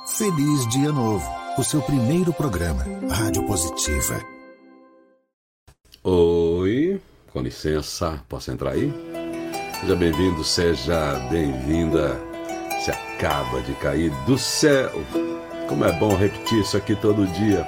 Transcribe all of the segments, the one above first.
Feliz Dia Novo, o seu primeiro programa, Rádio Positiva. Oi, com licença, posso entrar aí? Seja bem-vindo, seja bem-vinda. Se acaba de cair do céu. Como é bom repetir isso aqui todo dia.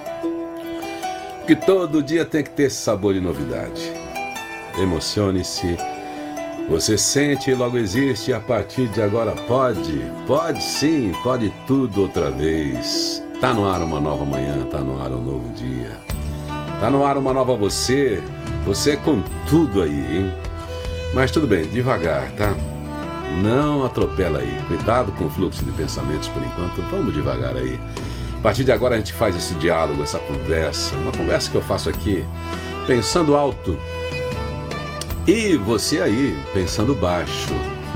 Porque todo dia tem que ter esse sabor de novidade. Emocione-se. Você sente e logo existe, e a partir de agora pode sim, pode tudo outra vez. Tá no ar uma nova manhã, tá no ar um novo dia. Tá no ar uma nova você com tudo aí, hein? Mas tudo bem, devagar, tá? Não atropela aí, cuidado com o fluxo de pensamentos por enquanto, vamos devagar aí. A partir de agora a gente faz esse diálogo, essa conversa, uma conversa que eu faço aqui, pensando alto. E você aí, pensando baixo,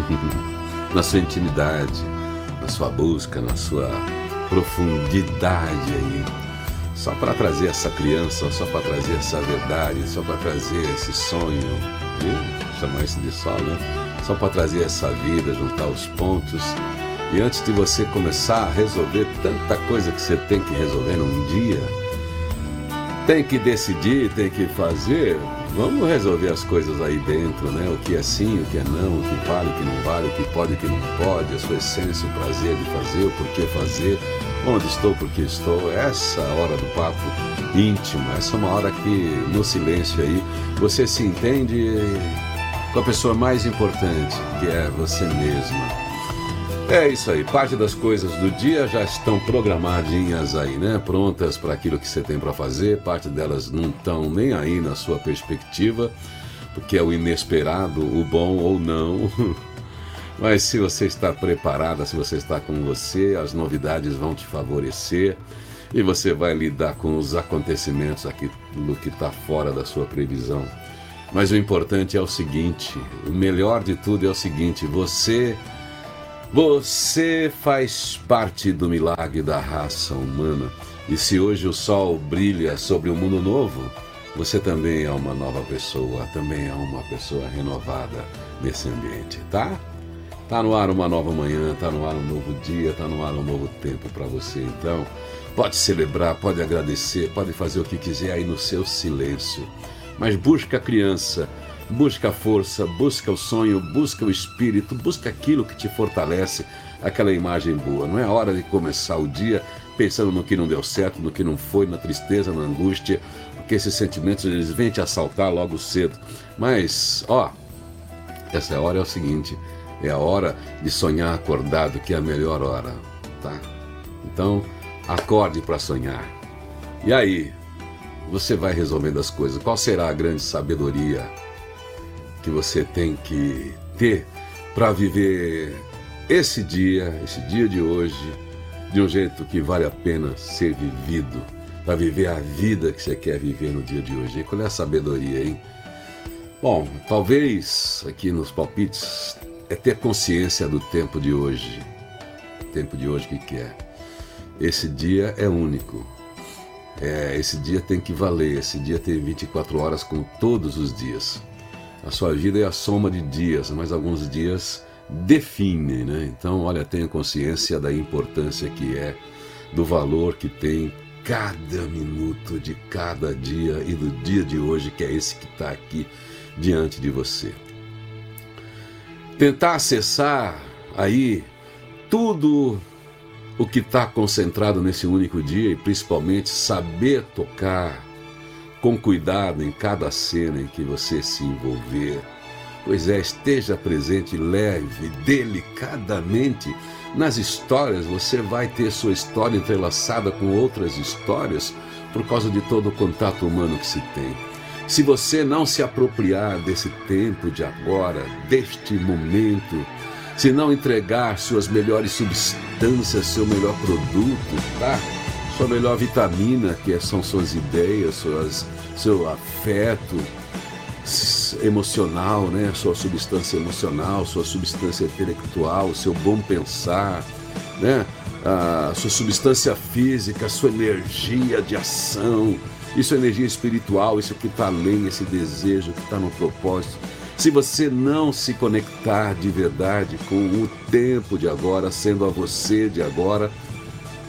na sua intimidade, na sua busca, na sua profundidade aí, só para trazer essa criança, só para trazer essa verdade, só para trazer esse sonho, chamar isso de sol, né? Só para trazer essa vida, juntar os pontos. E antes de você começar a resolver tanta coisa que você tem que resolver num dia, tem que decidir, tem que fazer. Vamos resolver as coisas aí dentro, né? O que é sim, o que é não, o que vale, o que não vale, o que pode, o que não pode, a sua essência, o prazer de fazer, o porquê fazer, onde estou, por que estou. Essa hora do papo íntimo, essa é uma hora que no silêncio aí você se entende com a pessoa mais importante, que é você mesma. É isso aí, parte das coisas do dia já estão programadinhas aí, né? Prontas para aquilo que você tem para fazer, parte delas não estão nem aí na sua perspectiva, porque é o inesperado, o bom ou não. Mas se você está preparada, se você está com você, as novidades vão te favorecer e você vai lidar com os acontecimentos aquilo que está fora da sua previsão. Mas o importante é o seguinte, o melhor de tudo é o seguinte, você faz parte do milagre da raça humana. E se hoje o sol brilha sobre um mundo novo, você também é uma nova pessoa, também é uma pessoa renovada nesse ambiente, tá? Tá no ar uma nova manhã, tá no ar um novo dia, tá no ar um novo tempo para você. Então, pode celebrar, pode agradecer, pode fazer o que quiser aí no seu silêncio. Mas busca a criança, busca a força, busca o sonho, busca o espírito, busca aquilo que te fortalece, aquela imagem boa. Não é hora de começar o dia pensando no que não deu certo, no que não foi, na tristeza, na angústia, porque esses sentimentos eles vêm te assaltar logo cedo. Mas, essa hora é o seguinte, é a hora de sonhar acordado, que é a melhor hora, tá? Então, acorde para sonhar. E aí, você vai resolvendo as coisas. Qual será a grande sabedoria que você tem que ter para viver esse dia de hoje, de um jeito que vale a pena ser vivido, para viver a vida que você quer viver no dia de hoje? E qual é a sabedoria, hein? Bom, talvez aqui nos palpites é ter consciência do tempo de hoje. O tempo de hoje, o que é? Esse dia é único. Esse dia tem que valer, esse dia tem 24 horas como todos os dias. A sua vida é a soma de dias, mas alguns dias definem, né? Então, olha, tenha consciência da importância que é, do valor que tem cada minuto de cada dia e do dia de hoje, que é esse que está aqui diante de você. Tentar acessar aí tudo o que está concentrado nesse único dia e principalmente saber tocar com cuidado em cada cena em que você se envolver. Pois é, esteja presente leve, delicadamente nas histórias. Você vai ter sua história entrelaçada com outras histórias por causa de todo o contato humano que se tem. Se você não se apropriar desse tempo de agora, deste momento, se não entregar suas melhores substâncias, seu melhor produto, tá? Sua melhor vitamina, que são suas ideias, seu afeto emocional, né? Sua substância emocional, sua substância intelectual, seu bom pensar, né? A sua substância física, sua energia de ação, e sua energia espiritual, isso que está além, esse desejo que está no propósito. Se você não se conectar de verdade com o tempo de agora, sendo a você de agora,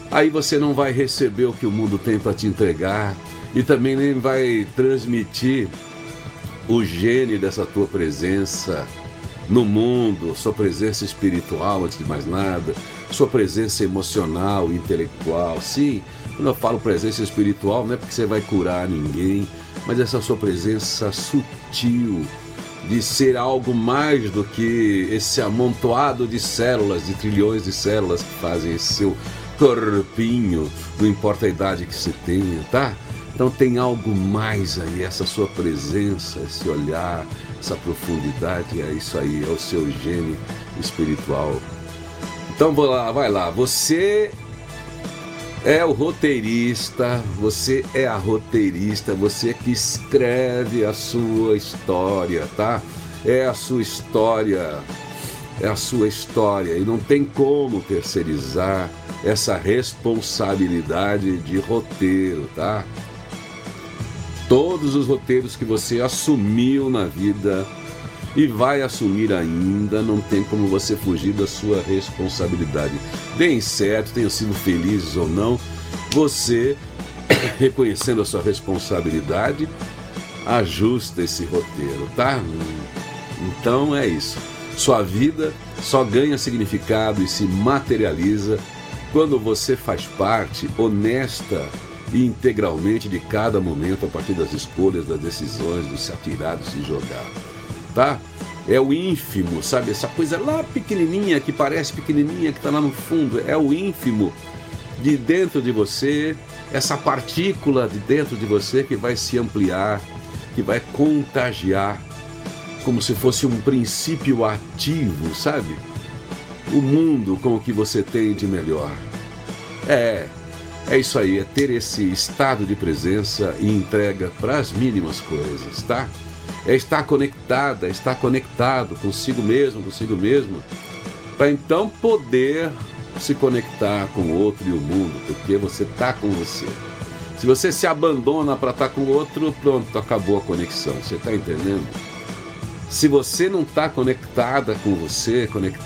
aí você não vai receber o que o mundo tem para te entregar e também nem vai transmitir o gene dessa tua presença no mundo, sua presença espiritual, antes de mais nada, sua presença emocional, intelectual. Sim, quando eu falo presença espiritual, não é porque você vai curar ninguém, mas essa sua presença sutil, de ser algo mais do que esse amontoado de células, de trilhões de células que fazem esse seu corpinho, não importa a idade que você tenha, tá? Então tem algo mais aí, essa sua presença, esse olhar, essa profundidade, é isso aí, é o seu gene espiritual. Então vai lá, você é o roteirista, você é a roteirista, você que escreve a sua história, tá? É a sua história, e não tem como terceirizar essa responsabilidade de roteiro, tá? Todos os roteiros que você assumiu na vida e vai assumir ainda, não tem como você fugir da sua responsabilidade. Deem certo, tenham sido felizes ou não, você, reconhecendo a sua responsabilidade, ajusta esse roteiro, tá? Então é isso. Sua vida só ganha significado e se materializa quando você faz parte honesta e integralmente de cada momento a partir das escolhas, das decisões, de se atirar, de se jogar, tá? É o ínfimo, sabe? Essa coisa lá pequenininha, que parece pequenininha, que está lá no fundo, é o ínfimo de dentro de você, essa partícula de dentro de você que vai se ampliar, que vai contagiar, como se fosse um princípio ativo, sabe? O mundo com o que você tem de melhor. É isso aí, é ter esse estado de presença e entrega para as mínimas coisas, tá? É estar conectada, estar conectado consigo mesmo, para então poder se conectar com o outro e o mundo, porque você está com você. Se você se abandona para estar com o outro, pronto, acabou a conexão, você está entendendo? Se você não está conectado com você,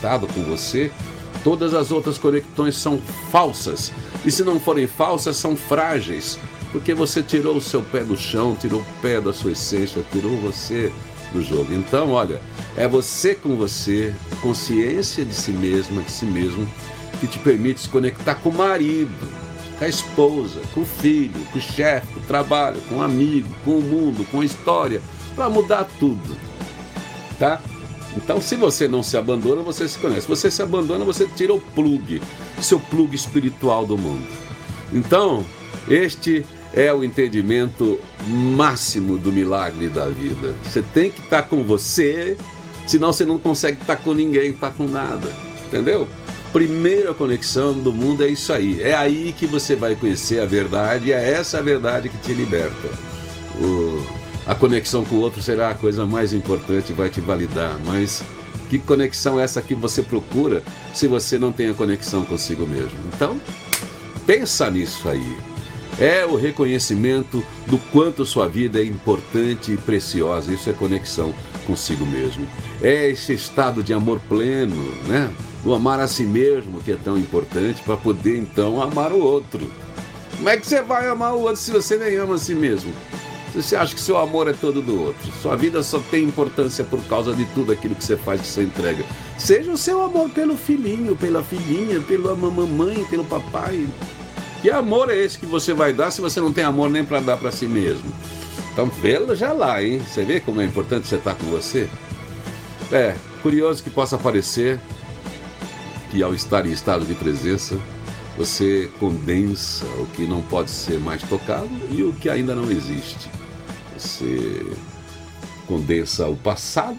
todas as outras conexões são falsas. E se não forem falsas, são frágeis. Porque você tirou o seu pé do chão, tirou o pé da sua essência, tirou você do jogo. Então, olha, é você com você, consciência de si mesma, de si mesmo, que te permite se conectar com o marido, com a esposa, com o filho, com o chefe, com o trabalho, com o amigo, com o mundo, com a história, para mudar tudo. Tá? Então, se você não se abandona, você se conhece. Se você se abandona, você tira o plug, seu plug espiritual do mundo. Então, este é o entendimento máximo do milagre da vida. Você tem que estar com você, senão você não consegue estar com ninguém, estar com nada. Entendeu? Primeira conexão do mundo é isso aí. É aí que você vai conhecer a verdade, e é essa a verdade que te liberta. A conexão com o outro será a coisa mais importante, vai te validar. Mas que conexão é essa que você procura se você não tem a conexão consigo mesmo? Então, pensa nisso aí. É o reconhecimento do quanto sua vida é importante e preciosa. Isso é conexão consigo mesmo. É esse estado de amor pleno, né? O amar a si mesmo, que é tão importante, para poder então amar o outro. Como é que você vai amar o outro se você nem ama a si mesmo? Você acha que seu amor é todo do outro. Sua vida só tem importância por causa de tudo aquilo que você faz, que você entrega. Seja o seu amor pelo filhinho, pela filhinha, pela mamãe, pelo papai. Que amor é esse que você vai dar se você não tem amor nem para dar para si mesmo? Então veja lá, hein? Você vê como é importante você estar com você? É curioso que possa parecer que ao estar em estado de presença, você condensa o que não pode ser mais tocado e o que ainda não existe. Você condensa o passado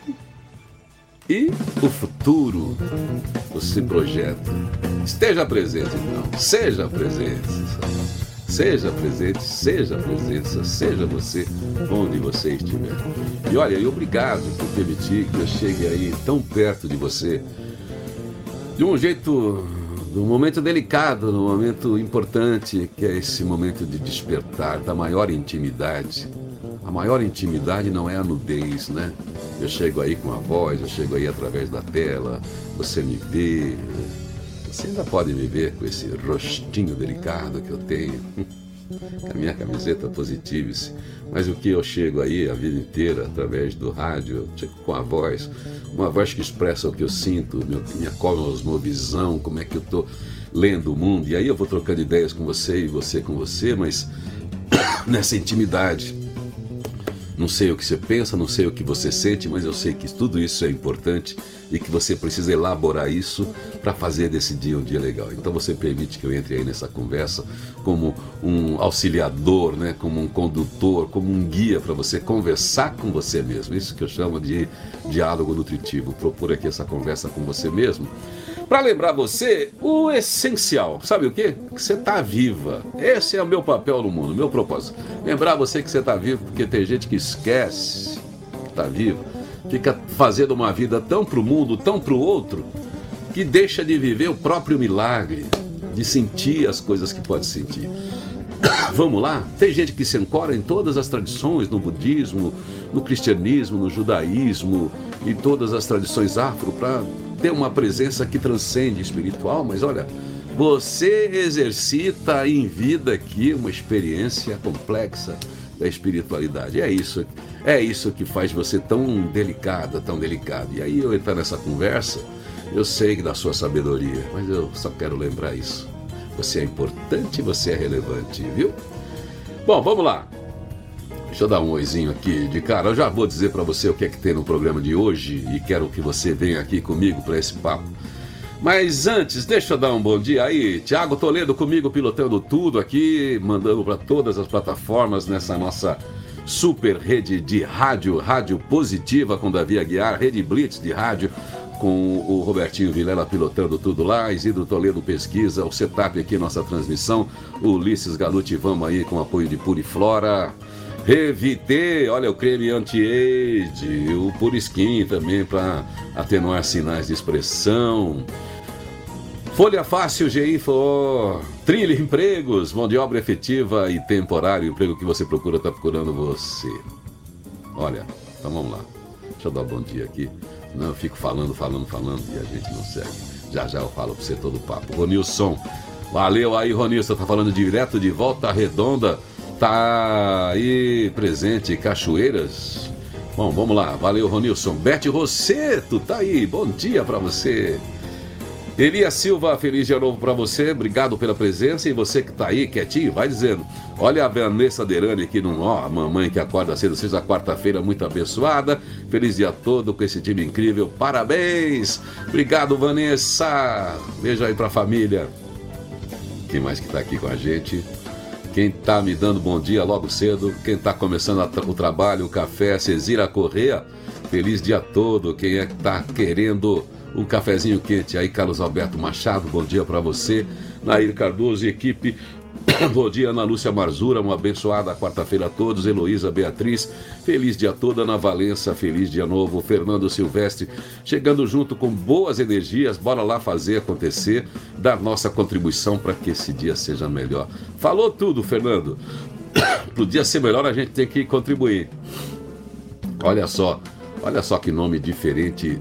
e o futuro. Você projeta. Esteja presente, então. Seja presente. Seja presente, seja presença, seja você onde você estiver. E olha, e obrigado por permitir que eu chegue aí tão perto de você, de um jeito, num momento delicado, num momento importante, que é esse momento de despertar, da maior intimidade. A maior intimidade não é a nudez, né? Eu chego aí com a voz, eu chego aí através da tela, você me vê, Você ainda pode me ver com esse rostinho delicado que eu tenho, com a minha camiseta Positives, mas o que eu chego aí a vida inteira através do rádio, eu chego com a voz, uma voz que expressa o que eu sinto, minha cosmovisão, como é que eu estou lendo o mundo, e aí eu vou trocando ideias com você e você com você, mas nessa intimidade. Não sei o que você pensa, não sei o que você sente, mas eu sei que tudo isso é importante e que você precisa elaborar isso para fazer desse dia um dia legal. Então você permite que eu entre aí nessa conversa como um auxiliador, né? Como um condutor, como um guia para você conversar com você mesmo. Isso que eu chamo de diálogo nutritivo. Propor aqui essa conversa com você mesmo para lembrar você o essencial. Sabe o quê? Que você está viva. Esse é o meu papel no mundo, meu propósito. Lembrar você que você está vivo, porque tem gente que esquece que está vivo, fica fazendo uma vida tão para o mundo, tão para o outro, que deixa de viver o próprio milagre, de sentir as coisas que pode sentir. Vamos lá? Tem gente que se ancora em todas as tradições, no budismo, no cristianismo, no judaísmo e todas as tradições afro, para ter uma presença que transcende espiritual, mas olha, você exercita em vida aqui uma experiência complexa da espiritualidade. É isso que faz você tão delicada, tão delicado. E aí eu entrar nessa conversa, eu sei da sua sabedoria, mas eu só quero lembrar isso. Você é importante, você é relevante, viu? Bom, vamos lá. Deixa eu dar um oizinho aqui de cara. Eu já vou dizer para você o que é que tem no programa de hoje e quero que você venha aqui comigo para esse papo. Mas antes, deixa eu dar um bom dia aí. Tiago Toledo comigo, pilotando tudo aqui, mandando para todas as plataformas nessa nossa super rede de rádio, Rádio Positiva com Davi Aguiar, Rede Blitz de rádio, com o Robertinho Vilela pilotando tudo lá, Isidro Toledo pesquisa, o setup aqui, nossa transmissão, o Ulisses Galuti, vamos aí com apoio de Puriflora, Revite, olha o creme anti-age, o Puriskin também para atenuar sinais de expressão, Folha Fácil, GIFO, Trilha Empregos, mão de obra efetiva e temporário, o emprego que você procura está procurando você. Olha, então vamos lá, deixa eu dar um bom dia aqui. Não, eu fico falando e a gente não segue. Já eu falo pra você todo o papo. Ronilson, valeu aí, Ronilson, tá falando direto de Volta Redonda, tá aí presente, Cachoeiras. Bom, vamos lá, valeu, Ronilson. Bete Rosseto, tá aí, bom dia pra você. Elias Silva, feliz dia novo pra você, obrigado pela presença. E você que tá aí quietinho, vai dizendo. Olha a Vanessa Derani aqui a mamãe que acorda cedo, seja quarta-feira muito abençoada. Feliz dia todo com esse time incrível, parabéns. Obrigado, Vanessa. Beijo aí pra família. Quem mais que tá aqui com a gente? Quem tá me dando bom dia logo cedo? Quem tá começando o trabalho, o café, Cezira Corrêa. Feliz dia todo. Quem é que tá querendo um cafezinho quente aí, Carlos Alberto Machado, bom dia para você. Nair Cardoso e equipe, bom dia, Ana Lúcia Marzura, uma abençoada quarta-feira a todos. Heloísa Beatriz, feliz dia todo. Ana Valença, feliz dia novo. Fernando Silvestre, chegando junto com boas energias, bora lá fazer acontecer, dar nossa contribuição para que esse dia seja melhor. Falou tudo, Fernando. Pro dia ser melhor a gente tem que contribuir. Olha só que nome diferente.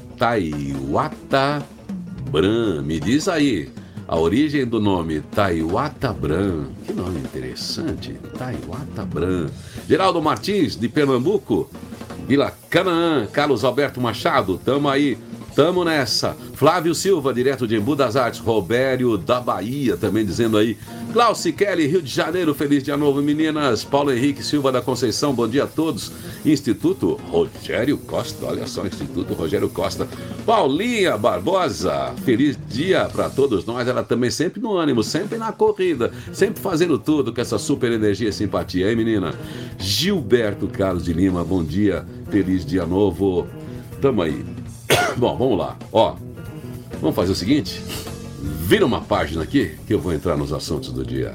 Taiwata Bran, me diz aí a origem do nome Taiwata Bran, que nome interessante, Taiwata Bran. Geraldo Martins, de Pernambuco, Vila Canaã, Carlos Alberto Machado, tamo aí, tamo nessa. Flávio Silva, direto de Embu das Artes, Robério da Bahia, também dizendo aí. Glauci Kelly, Rio de Janeiro, feliz dia novo, meninas. Paulo Henrique Silva da Conceição, bom dia a todos. Instituto Rogério Costa, olha só, Instituto Rogério Costa. Paulinha Barbosa, feliz dia para todos nós. Ela também sempre no ânimo, sempre na corrida, sempre fazendo tudo com essa super energia e simpatia, hein, menina? Gilberto Carlos de Lima, bom dia, feliz dia novo. Tamo aí. Bom, vamos lá, ó. Vamos fazer o seguinte, vira uma página aqui que eu vou entrar nos assuntos do dia.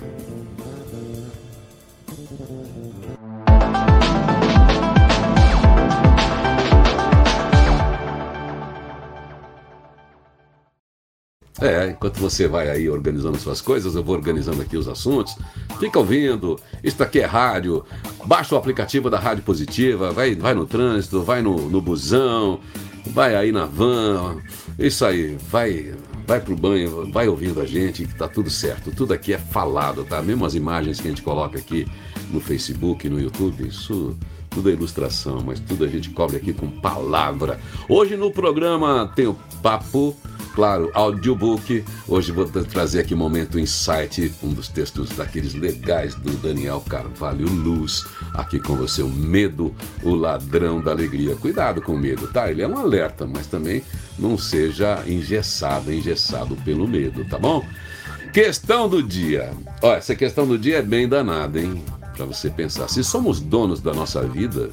Enquanto você vai aí organizando suas coisas, eu vou organizando aqui os assuntos. Fica ouvindo, isso aqui é rádio. Baixa o aplicativo da Rádio Positiva, vai no trânsito, vai no busão, vai aí na van. Isso aí, vai vai pro banho, vai ouvindo a gente, que tá tudo certo. Tudo aqui é falado, tá? Mesmo as imagens que a gente coloca aqui no Facebook, no YouTube, isso tudo é ilustração, mas tudo a gente cobre aqui com palavra. Hoje no programa tem o papo, claro, audiobook. Hoje vou trazer aqui Momento Insight, um dos textos daqueles legais do Daniel Carvalho Luz, aqui com você, o medo, o ladrão da alegria. Cuidado com o medo, tá? Ele é um alerta, mas também não seja engessado pelo medo, tá bom? Questão do dia. Ó, essa questão do dia é bem danada, hein? Para você pensar, se somos donos da nossa vida,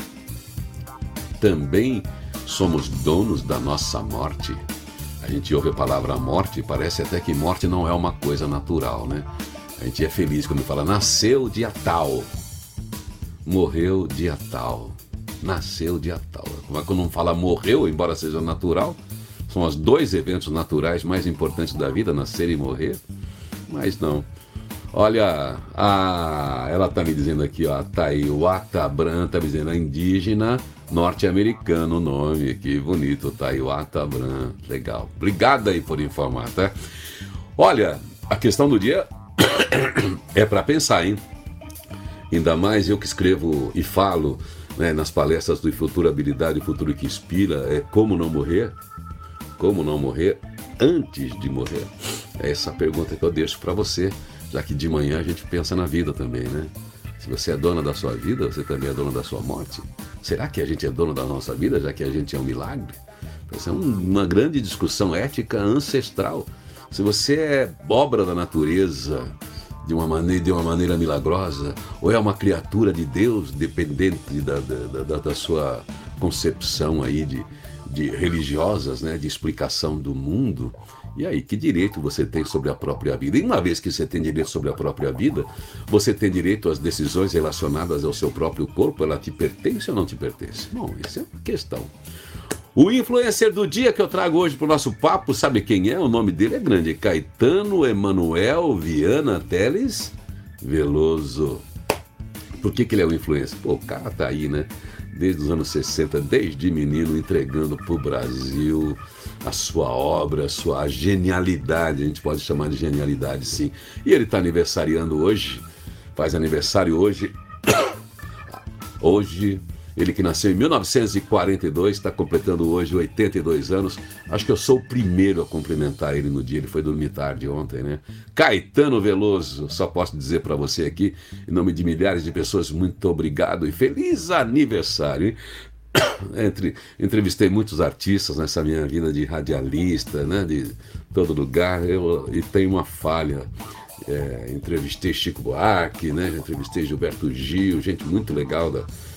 também somos donos da nossa morte. A gente ouve a palavra morte e parece até que morte não é uma coisa natural, né? A gente é feliz quando fala nasceu dia tal, morreu dia tal, nasceu dia tal. Mas quando não fala morreu, embora seja natural, são os dois eventos naturais mais importantes da vida, nascer e morrer, mas não. Olha, ela está me dizendo aqui, ó, Taiwata Bran, está me dizendo, indígena norte-americano o nome, que bonito, Taiwata Bran, legal. Obrigado aí por informar, tá? Olha, a questão do dia é para pensar, hein? Ainda mais eu que escrevo e falo, né, nas palestras do Futuro Habilidade, o Futuro que Inspira, é como não morrer antes de morrer. É essa pergunta que eu deixo para você, já que de manhã a gente pensa na vida também, né? Se você é dona da sua vida, você também é dona da sua morte. Será que a gente é dono da nossa vida, já que a gente é um milagre? Essa é uma grande discussão ética ancestral. Se você é obra da natureza de uma maneira milagrosa, ou é uma criatura de Deus, dependente da sua concepção aí de religiosas, né, de explicação do mundo. E aí, que direito você tem sobre a própria vida? E uma vez que você tem direito sobre a própria vida, você tem direito às decisões relacionadas ao seu próprio corpo? Ela te pertence ou não te pertence? Bom, essa é uma questão. O influencer do dia que eu trago hoje para o nosso papo, sabe quem é? O nome dele é grande, Caetano Emanuel Viana Teles Veloso. Por que ele é um influencer? Pô, o cara tá aí, né? Desde os anos 60, desde menino, entregando para o Brasil a sua obra, a sua genialidade, a gente pode chamar de genialidade, sim. E ele está aniversariando hoje, faz aniversário hoje, ele que nasceu em 1942, está completando hoje 82 anos. Acho que eu sou o primeiro a cumprimentar ele no dia, ele foi dormir tarde ontem, né? Caetano Veloso, só posso dizer para você aqui, em nome de milhares de pessoas, muito obrigado e feliz aniversário, hein? Entrevistei muitos artistas nessa minha vida de radialista, né? De todo lugar, e tenho uma falha. Entrevistei Chico Buarque, né? Entrevistei Gilberto Gil, gente muito legal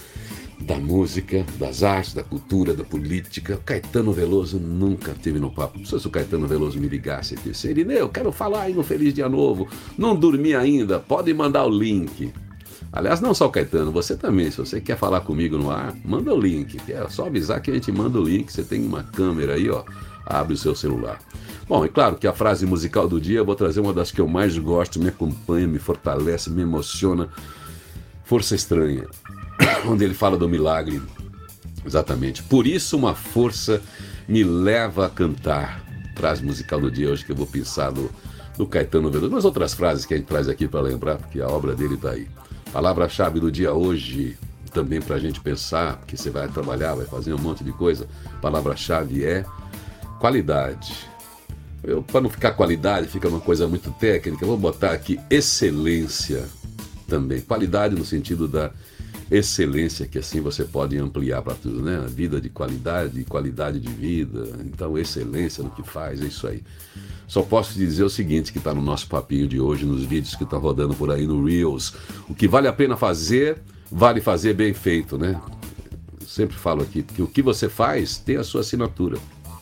da música, das artes, da cultura, da política. Caetano Veloso nunca teve no papo. Se o Caetano Veloso me ligasse e disse, Irineu, eu quero falar aí no Feliz Dia Novo, não dormi ainda, pode mandar o link. Aliás, não só o Caetano, você também, se você quer falar comigo no ar, manda o link, é só avisar que a gente manda o link, você tem uma câmera aí, ó, abre o seu celular. Bom, é claro que a frase musical do dia, eu vou trazer uma das que eu mais gosto, me acompanha, me fortalece, me emociona, Força Estranha, onde ele fala do milagre, exatamente. Por isso uma força me leva a cantar. Frase musical do dia hoje que eu vou pensar do Caetano Veloso. Mas outras frases que a gente traz aqui para lembrar, porque a obra dele está aí. Palavra-chave do dia hoje, também para a gente pensar, porque você vai trabalhar, vai fazer um monte de coisa. Palavra-chave é qualidade. Para não ficar qualidade, fica uma coisa muito técnica, eu vou botar aqui excelência também. Qualidade no sentido da excelência, que assim você pode ampliar para tudo, né? A vida de qualidade de vida. Então, excelência no que faz, é isso aí. Só posso te dizer o seguinte, que está no nosso papinho de hoje, nos vídeos que estão rodando por aí no Reels. O que vale a pena fazer, vale fazer bem feito, né? Eu sempre falo aqui, porque o que você faz tem a sua assinatura.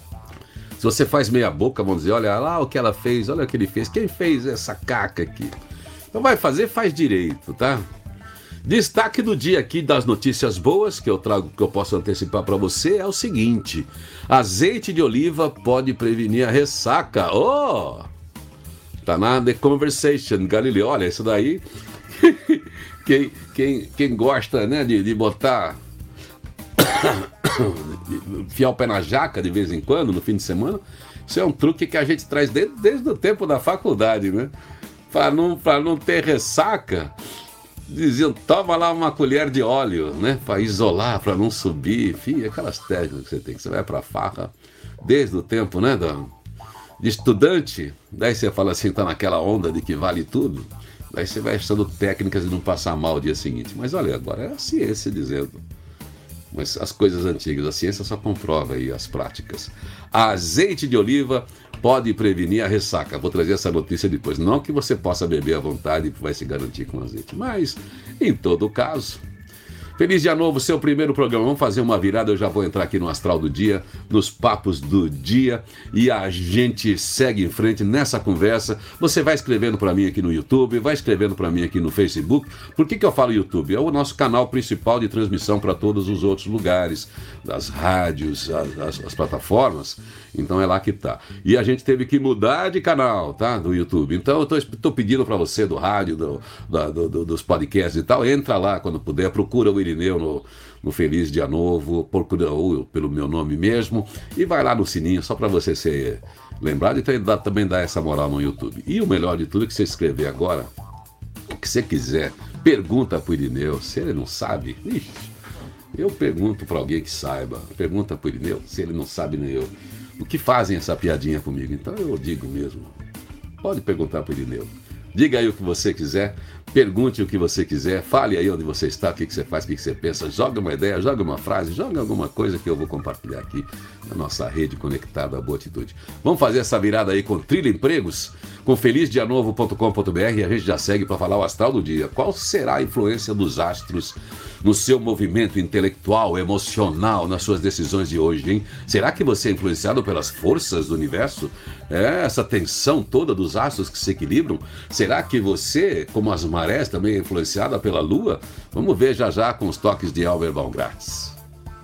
Se você faz meia boca, vão dizer, olha lá o que ela fez, olha o que ele fez. Quem fez essa caca aqui? Então vai fazer, faz direito, tá? Destaque do dia aqui das notícias boas que eu trago, que eu posso antecipar para você, é o seguinte: azeite de oliva pode prevenir a ressaca. Oh! Tá na The Conversation, Galileu. Olha, isso daí, quem gosta, né, de botar, enfiar o pé na jaca de vez em quando, no fim de semana, Isso é um truque que a gente traz desde o tempo da faculdade, né? Para não ter ressaca, diziam, toma lá uma colher de óleo, né? Para isolar, para não subir, enfim, aquelas técnicas que você tem, que você vai para a farra desde o tempo, né? De estudante, daí você fala assim, tá naquela onda de que vale tudo, daí você vai achando técnicas de não passar mal o dia seguinte. Mas olha, agora é a ciência dizendo. Mas as coisas antigas, a ciência só comprova aí as práticas. Azeite de oliva pode prevenir a ressaca. Vou trazer essa notícia depois. Não que você possa beber à vontade e vai se garantir com azeite, mas em todo caso. Feliz dia novo, seu primeiro programa. Vamos fazer uma virada, eu já vou entrar aqui no Astral do Dia, nos papos do dia, e a gente segue em frente nessa conversa. Você vai escrevendo para mim aqui no YouTube, vai escrevendo para mim aqui no Facebook. Por que eu falo YouTube? É o nosso canal principal de transmissão para todos os outros lugares, das rádios, as plataformas. Então é lá que tá. E a gente teve que mudar de canal, tá? Do YouTube. Então eu tô pedindo para você do rádio, dos podcasts e tal, entra lá quando puder, procura o Irineu no Feliz Dia Novo, procura pelo meu nome mesmo e vai lá no sininho só para você ser lembrado e também dar essa moral no YouTube. E o melhor de tudo é que você escrever agora, o que você quiser, pergunta pro Irineu, se ele não sabe, eu pergunto para alguém que saiba, pergunta pro Irineu, se ele não sabe nem eu. O que fazem essa piadinha comigo? Então eu digo mesmo, pode perguntar pro Irineu. Diga aí o que você quiser, pergunte o que você quiser, fale aí onde você está, o que você faz, o que você pensa, joga uma ideia, joga uma frase, joga alguma coisa que eu vou compartilhar aqui na nossa rede conectada à Boa Atitude. Vamos fazer essa virada aí com Trilha Empregos, com felizdianovo.com.br, e a gente já segue para falar o astral do dia. Qual será a influência dos astros no seu movimento intelectual, emocional, nas suas decisões de hoje, hein? Será que você é influenciado pelas forças do universo? Essa tensão toda dos astros que se equilibram? Será que você, como as marés, também é influenciada pela Lua? Vamos ver já com os toques de Albert Baumgartz.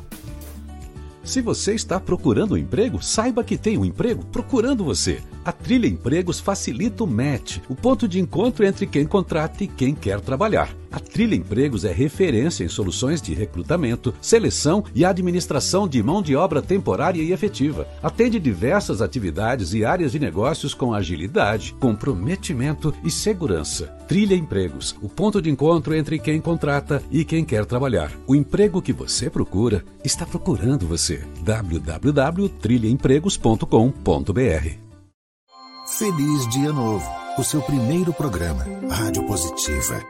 Se você está procurando um emprego, saiba que tem um emprego procurando você. A Trilha Empregos facilita o match, o ponto de encontro entre quem contrata e quem quer trabalhar. A Trilha Empregos é referência em soluções de recrutamento, seleção e administração de mão de obra temporária e efetiva. Atende diversas atividades e áreas de negócios com agilidade, comprometimento e segurança. Trilha Empregos, o ponto de encontro entre quem contrata e quem quer trabalhar. O emprego que você procura está procurando você. www.trilhaempregos.com.br. Feliz Dia Novo, o seu primeiro programa, Rádio Positiva.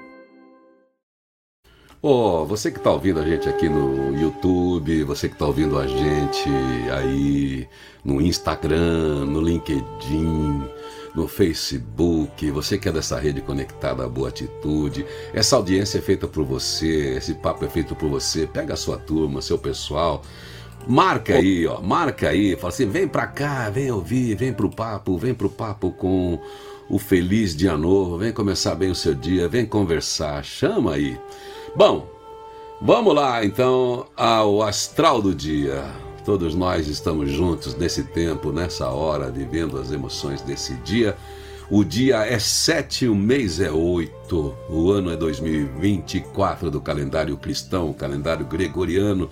Você que está ouvindo a gente aqui no YouTube, você que está ouvindo a gente aí no Instagram, no LinkedIn, no Facebook, você que é dessa rede conectada à Boa Atitude, essa audiência é feita por você, esse papo é feito por você, pega a sua turma, seu pessoal, marca aí, fala assim, vem pra cá, vem ouvir, vem pro papo com o Feliz Dia Novo, vem começar bem o seu dia, vem conversar, chama aí. Bom, vamos lá então ao astral do dia. Todos nós estamos juntos nesse tempo, nessa hora, vivendo as emoções desse dia. O dia é 7, o mês é 8, o ano é 2024 do calendário cristão, calendário gregoriano,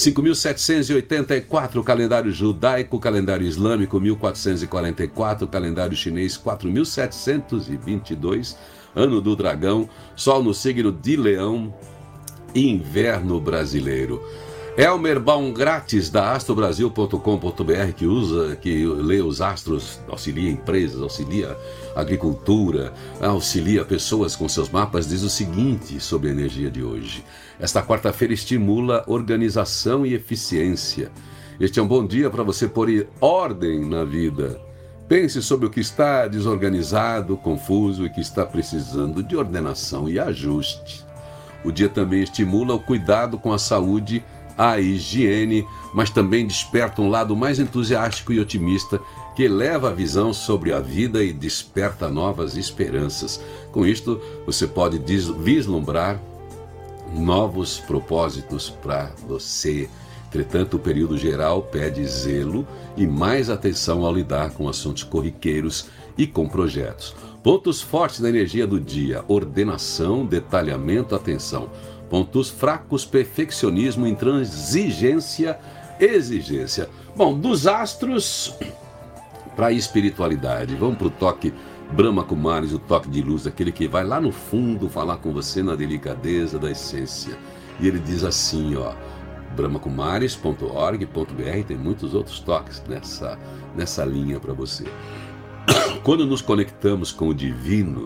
5.784, calendário judaico, calendário islâmico, 1444, calendário chinês, 4.722, ano do dragão, sol no signo de Leão, inverno brasileiro. Elmer Baumgartz, da astrobrasil.com.br, que lê os astros, auxilia empresas, auxilia agricultura, auxilia pessoas com seus mapas, diz o seguinte sobre a energia de hoje. Esta quarta-feira estimula organização e eficiência. Este é um bom dia para você pôr ordem na vida. Pense sobre o que está desorganizado, confuso e que está precisando de ordenação e ajuste. O dia também estimula o cuidado com a saúde, a higiene, mas também desperta um lado mais entusiástico e otimista que eleva a visão sobre a vida e desperta novas esperanças. Com isto, você pode vislumbrar novos propósitos para você. Entretanto, o período geral pede zelo e mais atenção ao lidar com assuntos corriqueiros e com projetos. Pontos fortes da energia do dia: ordenação, detalhamento, atenção. Pontos fracos: perfeccionismo, intransigência, exigência. Bom, dos astros, para a espiritualidade. Vamos para o toque Brahma Kumaris, o toque de luz, aquele que vai lá no fundo falar com você na delicadeza da essência. E ele diz assim, ó, brahmakumaris.org.br, tem muitos outros toques nessa linha para você. Quando nos conectamos com o divino,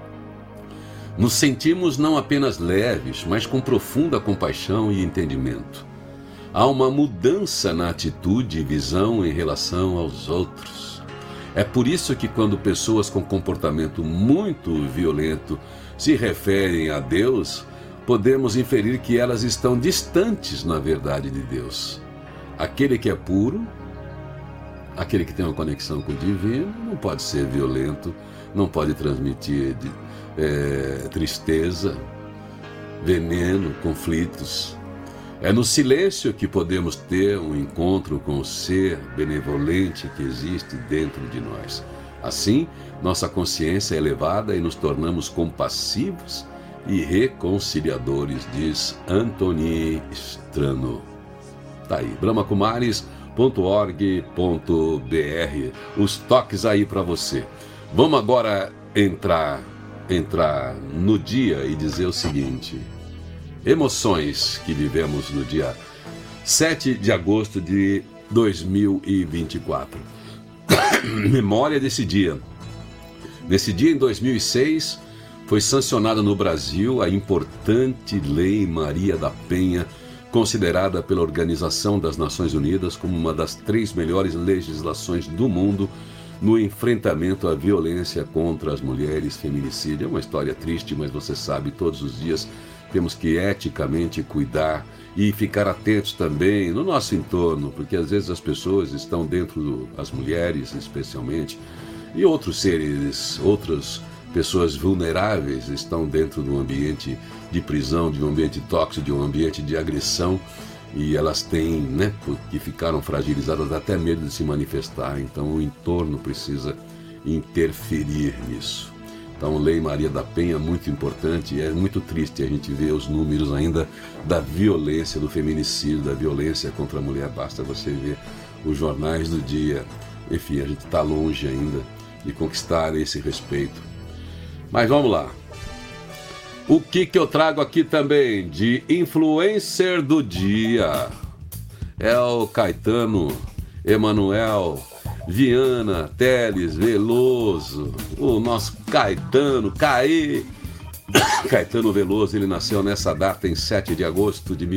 nos sentimos não apenas leves, mas com profunda compaixão e entendimento. Há uma mudança na atitude e visão em relação aos outros. É por isso que quando pessoas com comportamento muito violento se referem a Deus, podemos inferir que elas estão distantes, na verdade, de Deus. Aquele que é puro, aquele que tem uma conexão com o divino, não pode ser violento, não pode transmitir tristeza, veneno, conflitos. É no silêncio que podemos ter um encontro com o ser benevolente que existe dentro de nós. Assim, nossa consciência é elevada e nos tornamos compassivos e reconciliadores, diz Anthony Strano. Tá aí, brahmakumaris.org.br, os toques aí para você. Vamos agora entrar no dia e dizer o seguinte: emoções que vivemos no dia 7 de agosto de 2024. Memória desse dia. Nesse dia, em 2006, foi sancionada no Brasil a importante Lei Maria da Penha, considerada pela Organização das Nações Unidas como uma das 3 melhores legislações do mundo no enfrentamento à violência contra as mulheres, feminicídio. É uma história triste, mas você sabe, todos os dias temos que eticamente cuidar e ficar atentos também no nosso entorno, porque às vezes as pessoas estão dentro, as mulheres especialmente, e outros seres, outras pessoas vulneráveis estão dentro de um ambiente de prisão, de um ambiente tóxico, de um ambiente de agressão, e elas têm, porque ficaram fragilizadas, até medo de se manifestar. Então o entorno precisa interferir nisso. Então, Lei Maria da Penha é muito importante, e é muito triste a gente ver os números ainda da violência, do feminicídio, da violência contra a mulher. Basta você ver os jornais do dia. Enfim, a gente está longe ainda de conquistar esse respeito. Mas vamos lá. O que eu trago aqui também de influencer do dia? É o Caetano, Emanuel, Viana, Teles, Veloso, o nosso Caetano, Caetano Veloso. Ele nasceu nessa data em 7 de agosto de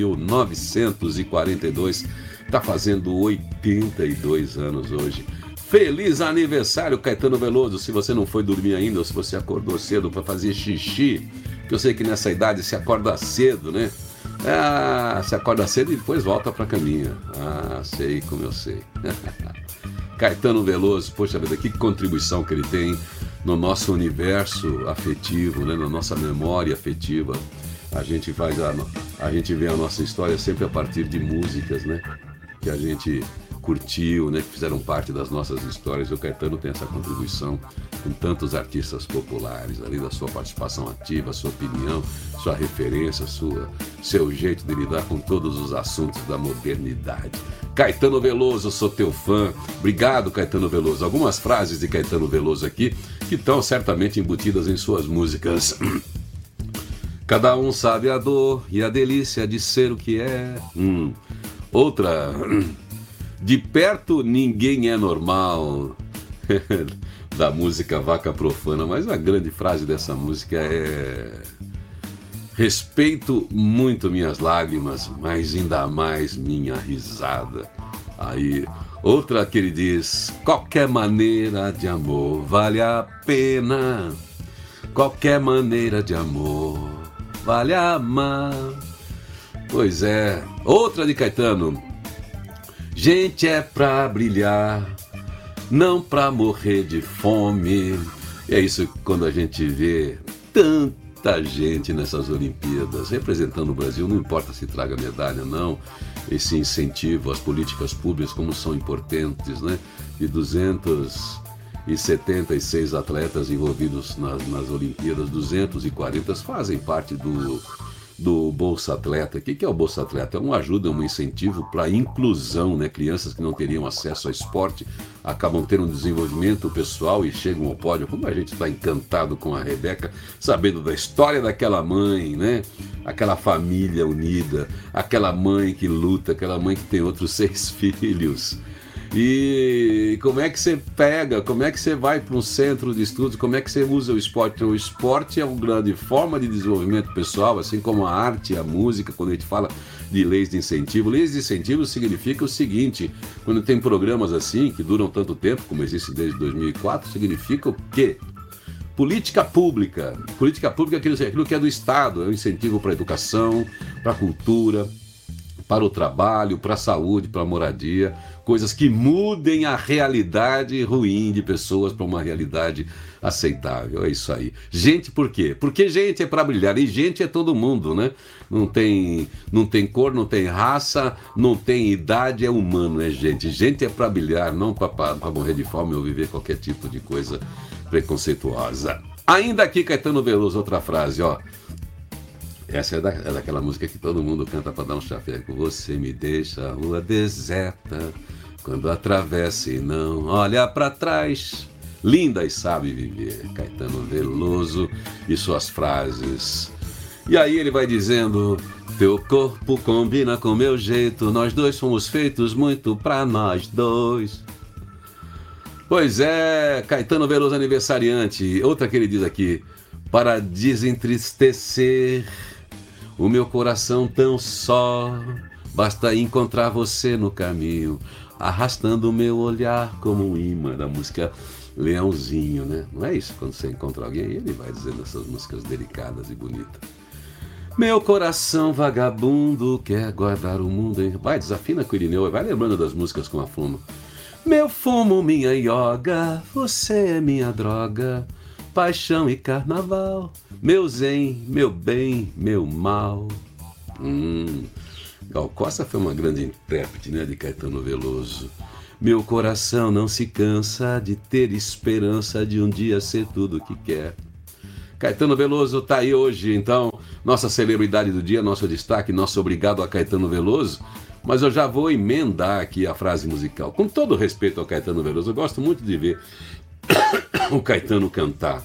1942, está fazendo 82 anos hoje. Feliz aniversário, Caetano Veloso. Se você não foi dormir ainda, ou se você acordou cedo para fazer xixi, que eu sei que nessa idade se acorda cedo, né? Se acorda cedo e depois volta para a caminha. Sei como eu sei. Caetano Veloso, poxa vida, que contribuição que ele tem no nosso universo afetivo, né? Na nossa memória afetiva. A gente vê a nossa história sempre a partir de músicas, né? Que a gente curtiu, né? Que fizeram parte das nossas histórias. O Caetano tem essa contribuição com tantos artistas populares, além da sua participação ativa, sua opinião, sua referência, seu jeito de lidar com todos os assuntos da modernidade. Caetano Veloso, sou teu fã. Obrigado, Caetano Veloso. Algumas frases de Caetano Veloso aqui que estão certamente embutidas em suas músicas. Cada um sabe a dor e a delícia de ser o que é. Outra, de perto ninguém é normal. Da música Vaca Profana. Mas a grande frase dessa música é: respeito muito minhas lágrimas, mas ainda mais minha risada. Aí, outra que ele diz: qualquer maneira de amor vale a pena. Qualquer maneira de amor vale amar. Pois é. Outra de Caetano: gente é pra brilhar, não pra morrer de fome. E é isso quando a gente vê tanta gente nessas Olimpíadas representando o Brasil, não importa se traga medalha ou não, esse incentivo às políticas públicas, como são importantes, né? De 276 atletas envolvidos nas Olimpíadas, 240 fazem parte do Bolsa Atleta. O que é o Bolsa Atleta? É uma ajuda, um incentivo para a inclusão, né? Crianças que não teriam acesso ao esporte acabam tendo um desenvolvimento pessoal e chegam ao pódio. Como a gente está encantado com a Rebeca, sabendo da história daquela mãe, né? Aquela família unida, aquela mãe que luta, aquela mãe que tem outros 6 filhos. E como é que você pega, como é que você vai para um centro de estudos, como é que você usa o esporte? Então, o esporte é uma grande forma de desenvolvimento pessoal, assim como a arte, a música, quando a gente fala de leis de incentivo. Leis de incentivo significa o seguinte, quando tem programas assim, que duram tanto tempo, como existe desde 2004, significa o quê? Política pública. Política pública é aquilo que é do Estado, é um incentivo para a educação, para a cultura, para o trabalho, para a saúde, para a moradia, coisas que mudem a realidade ruim de pessoas para uma realidade aceitável. É isso aí. Gente, por quê? Porque gente é para brilhar, e gente é todo mundo, né? Não tem cor, não tem raça, não tem idade, é humano, é gente. Gente é para brilhar, não para morrer de fome ou viver qualquer tipo de coisa preconceituosa. Ainda aqui, Caetano Veloso, outra frase, ó. Essa é daquela música que todo mundo canta para dar um chafeco. Você me deixa a rua deserta quando atravessa e não olha para trás. Linda e sabe viver. Caetano Veloso e suas frases. E aí ele vai dizendo: teu corpo combina com meu jeito, nós dois fomos feitos muito para nós dois. Pois é, Caetano Veloso aniversariante. Outra que ele diz aqui: para desentristecer o meu coração tão só, basta encontrar você no caminho, arrastando o meu olhar como um imã, da música Leãozinho, né? Não é isso? Quando você encontra alguém, ele vai dizendo essas músicas delicadas e bonitas. Meu coração vagabundo quer guardar o mundo em... Vai, desafina com o Irineu, vai lembrando das músicas com a fumo. Meu fumo, minha yoga, você é minha droga, paixão e carnaval, meu zen, meu bem, meu mal. Gal Costa foi uma grande intérprete, né, de Caetano Veloso. Meu coração não se cansa de ter esperança de um dia ser tudo o que quer. Caetano Veloso tá aí hoje, então, nossa celebridade do dia, nosso destaque, nosso obrigado a Caetano Veloso. Mas eu já vou emendar aqui a frase musical. Com todo respeito ao Caetano Veloso, eu gosto muito de ver o Caetano cantar.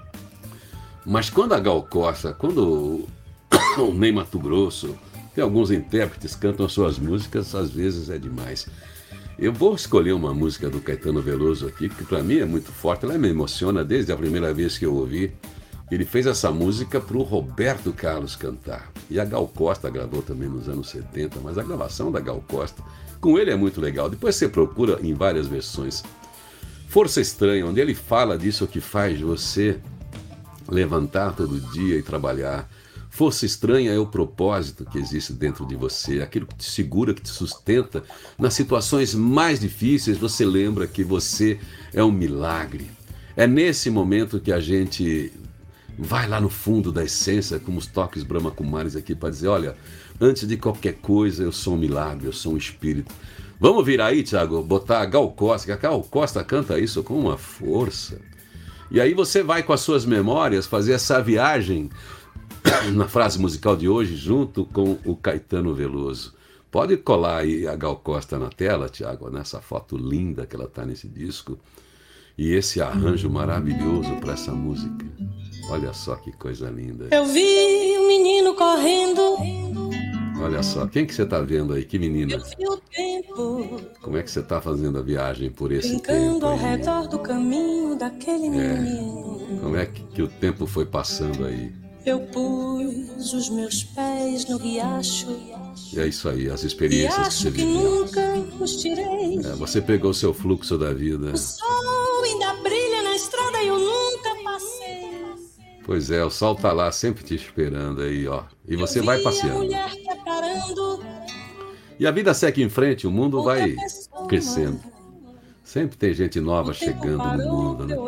Mas quando a Gal Costa, quando o Ney Matogrosso, tem alguns intérpretes que cantam as suas músicas, às vezes é demais. Eu vou escolher uma música do Caetano Veloso aqui, que para mim é muito forte, ela me emociona desde a primeira vez que eu ouvi. Ele fez essa música para o Roberto Carlos cantar. E a Gal Costa gravou também nos anos 70, mas a gravação da Gal Costa com ele é muito legal. Depois você procura em várias versões. Força Estranha, onde ele fala disso que faz você levantar todo dia e trabalhar. Força estranha é o propósito que existe dentro de você, aquilo que te segura, que te sustenta. Nas situações mais difíceis, você lembra que você é um milagre. É nesse momento que a gente vai lá no fundo da essência, como os toques Brahma Kumaris aqui, para dizer, olha, antes de qualquer coisa, eu sou um milagre, eu sou um espírito. Vamos vir aí, Thiago, botar a Gal Costa, que a Gal Costa canta isso com uma força. E aí você vai com as suas memórias fazer essa viagem na frase musical de hoje, junto com o Caetano Veloso. Pode colar aí a Gal Costa na tela, Thiago, nessa foto linda que ela está nesse disco. E esse arranjo maravilhoso para essa música. Olha só que coisa linda. Eu vi um menino correndo. Olha só, quem que você está vendo aí? Que menina? Eu vi o tempo. Como é que você está fazendo a viagem por esse brincando tempo ao aí? redor do caminho daquele menino. Como é que o tempo foi passando aí? Eu pus os meus pés no riacho. E é isso aí, as experiências que você viveu. Nunca os tirei. Você pegou o seu fluxo da vida. O sol ainda brilha na estrada e eu nunca passei. Pois é, o sol tá lá sempre te esperando aí, ó. E você vai passeando. A mulher preparando. E a vida segue em frente, o mundo vai crescendo. Sempre tem gente nova chegando no mundo, né?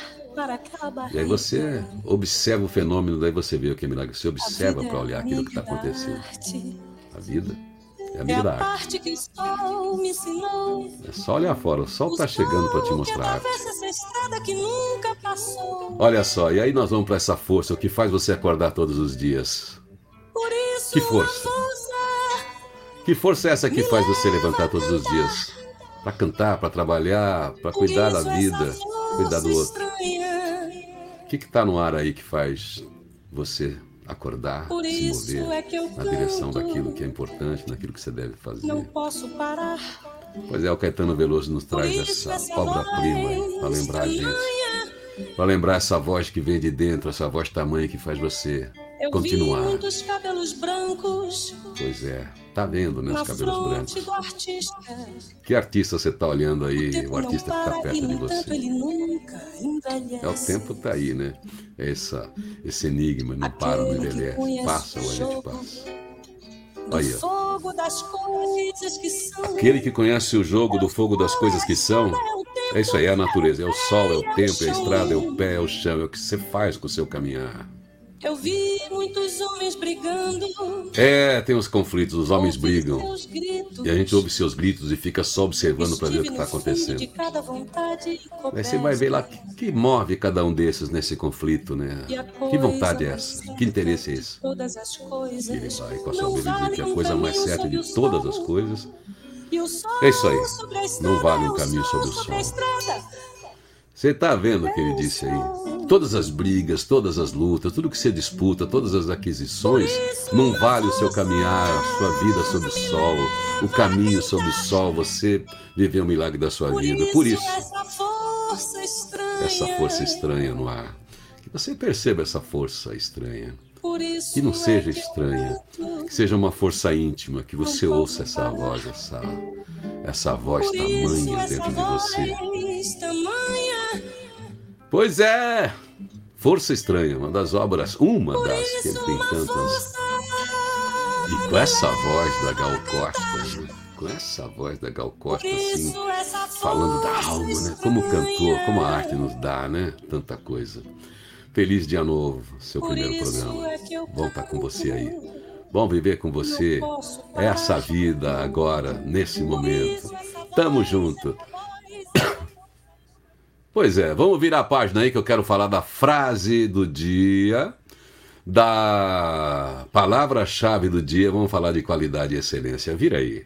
E aí você observa o fenômeno, daí você vê o que é milagre. Você observa para olhar aquilo que está acontecendo. A vida é a amiga da arte. É só olhar fora, o sol está chegando para te mostrar a arte. Olha só, e aí nós vamos para essa força, o que faz você acordar todos os dias. Por Que força! Que força é essa que faz você levantar todos os dias? Para cantar, para trabalhar, para cuidar da vida, cuidar do outro. O que está no ar aí que faz você acordar, se mover na direção daquilo que é importante, naquilo que você deve fazer? Não posso parar. Pois é, o Caetano Veloso nos traz essa obra-prima para lembrar a gente. Para lembrar essa voz que vem de dentro, essa voz tamanha que faz você continuar. Vi muitos cabelos brancos. Pois é, tá vendo, né, os cabelos brancos. Do artista. Que artista você tá olhando aí, o artista que tá perto de no você? entanto, ele nunca envelhece. É, o tempo tá aí, né? É esse enigma, não para, não envelhece, passa ou a gente passa. Aí, ó. Fogo das coisas que são. Aquele que conhece o jogo do fogo das coisas que são, é isso aí, é a natureza, é o sol, é o tempo, é a estrada, é o pé, é o chão, é o que você faz com o seu caminhar. Eu vi muitos homens brigando. É, tem os conflitos, os homens brigam. E a gente ouve seus gritos e fica só observando para ver o que está acontecendo. Aí você vai ver lá que move cada um desses nesse conflito, né? Que vontade é essa? Que interesse é esse? Ele vai com a sua vida dizer que a coisa mais certa de todas as coisas é isso aí. Não vale um caminho sobre o sol. Você está vendo o que ele disse aí? Todas as brigas, todas as lutas, tudo que você disputa, todas as aquisições, não vale o seu caminhar, a sua vida sob o sol, o caminho sob o sol, você viver o milagre da sua vida. Por isso, essa força estranha no ar. Que você perceba essa força estranha. Que não seja estranha, que seja uma força íntima, que você ouça essa voz, essa voz tamanha dentro de você. Pois é, Força Estranha, uma das obras que ele tem tantas. E com essa voz da Gal Costa, né? Com essa voz da Gal Costa, assim, falando da alma, né? Como cantor, como a arte nos dá, né? Tanta coisa. Feliz dia novo, seu primeiro programa. Bom estar com você aí. Bom viver com você essa vida agora, nesse momento. Tamo junto. Pois é, vamos virar a página aí que eu quero falar da frase do dia, da palavra-chave do dia. Vamos falar de qualidade e excelência. Vira aí.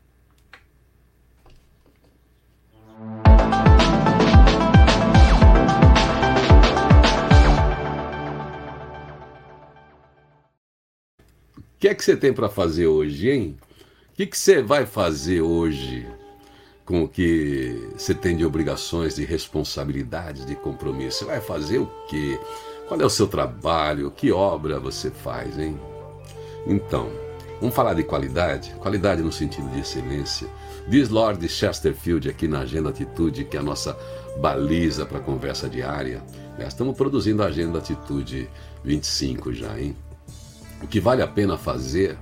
O que é que você tem para fazer hoje, hein? O que você vai fazer hoje com o que você tem de obrigações, de responsabilidades, de compromisso? Você vai fazer o quê? Qual é o seu trabalho? Que obra você faz, hein? Então, vamos falar de qualidade? Qualidade no sentido de excelência. Diz Lord Chesterfield aqui na Agenda Atitude, que é a nossa baliza para a conversa diária. Nós estamos produzindo a Agenda Atitude 25 já, hein? O que vale a pena fazer,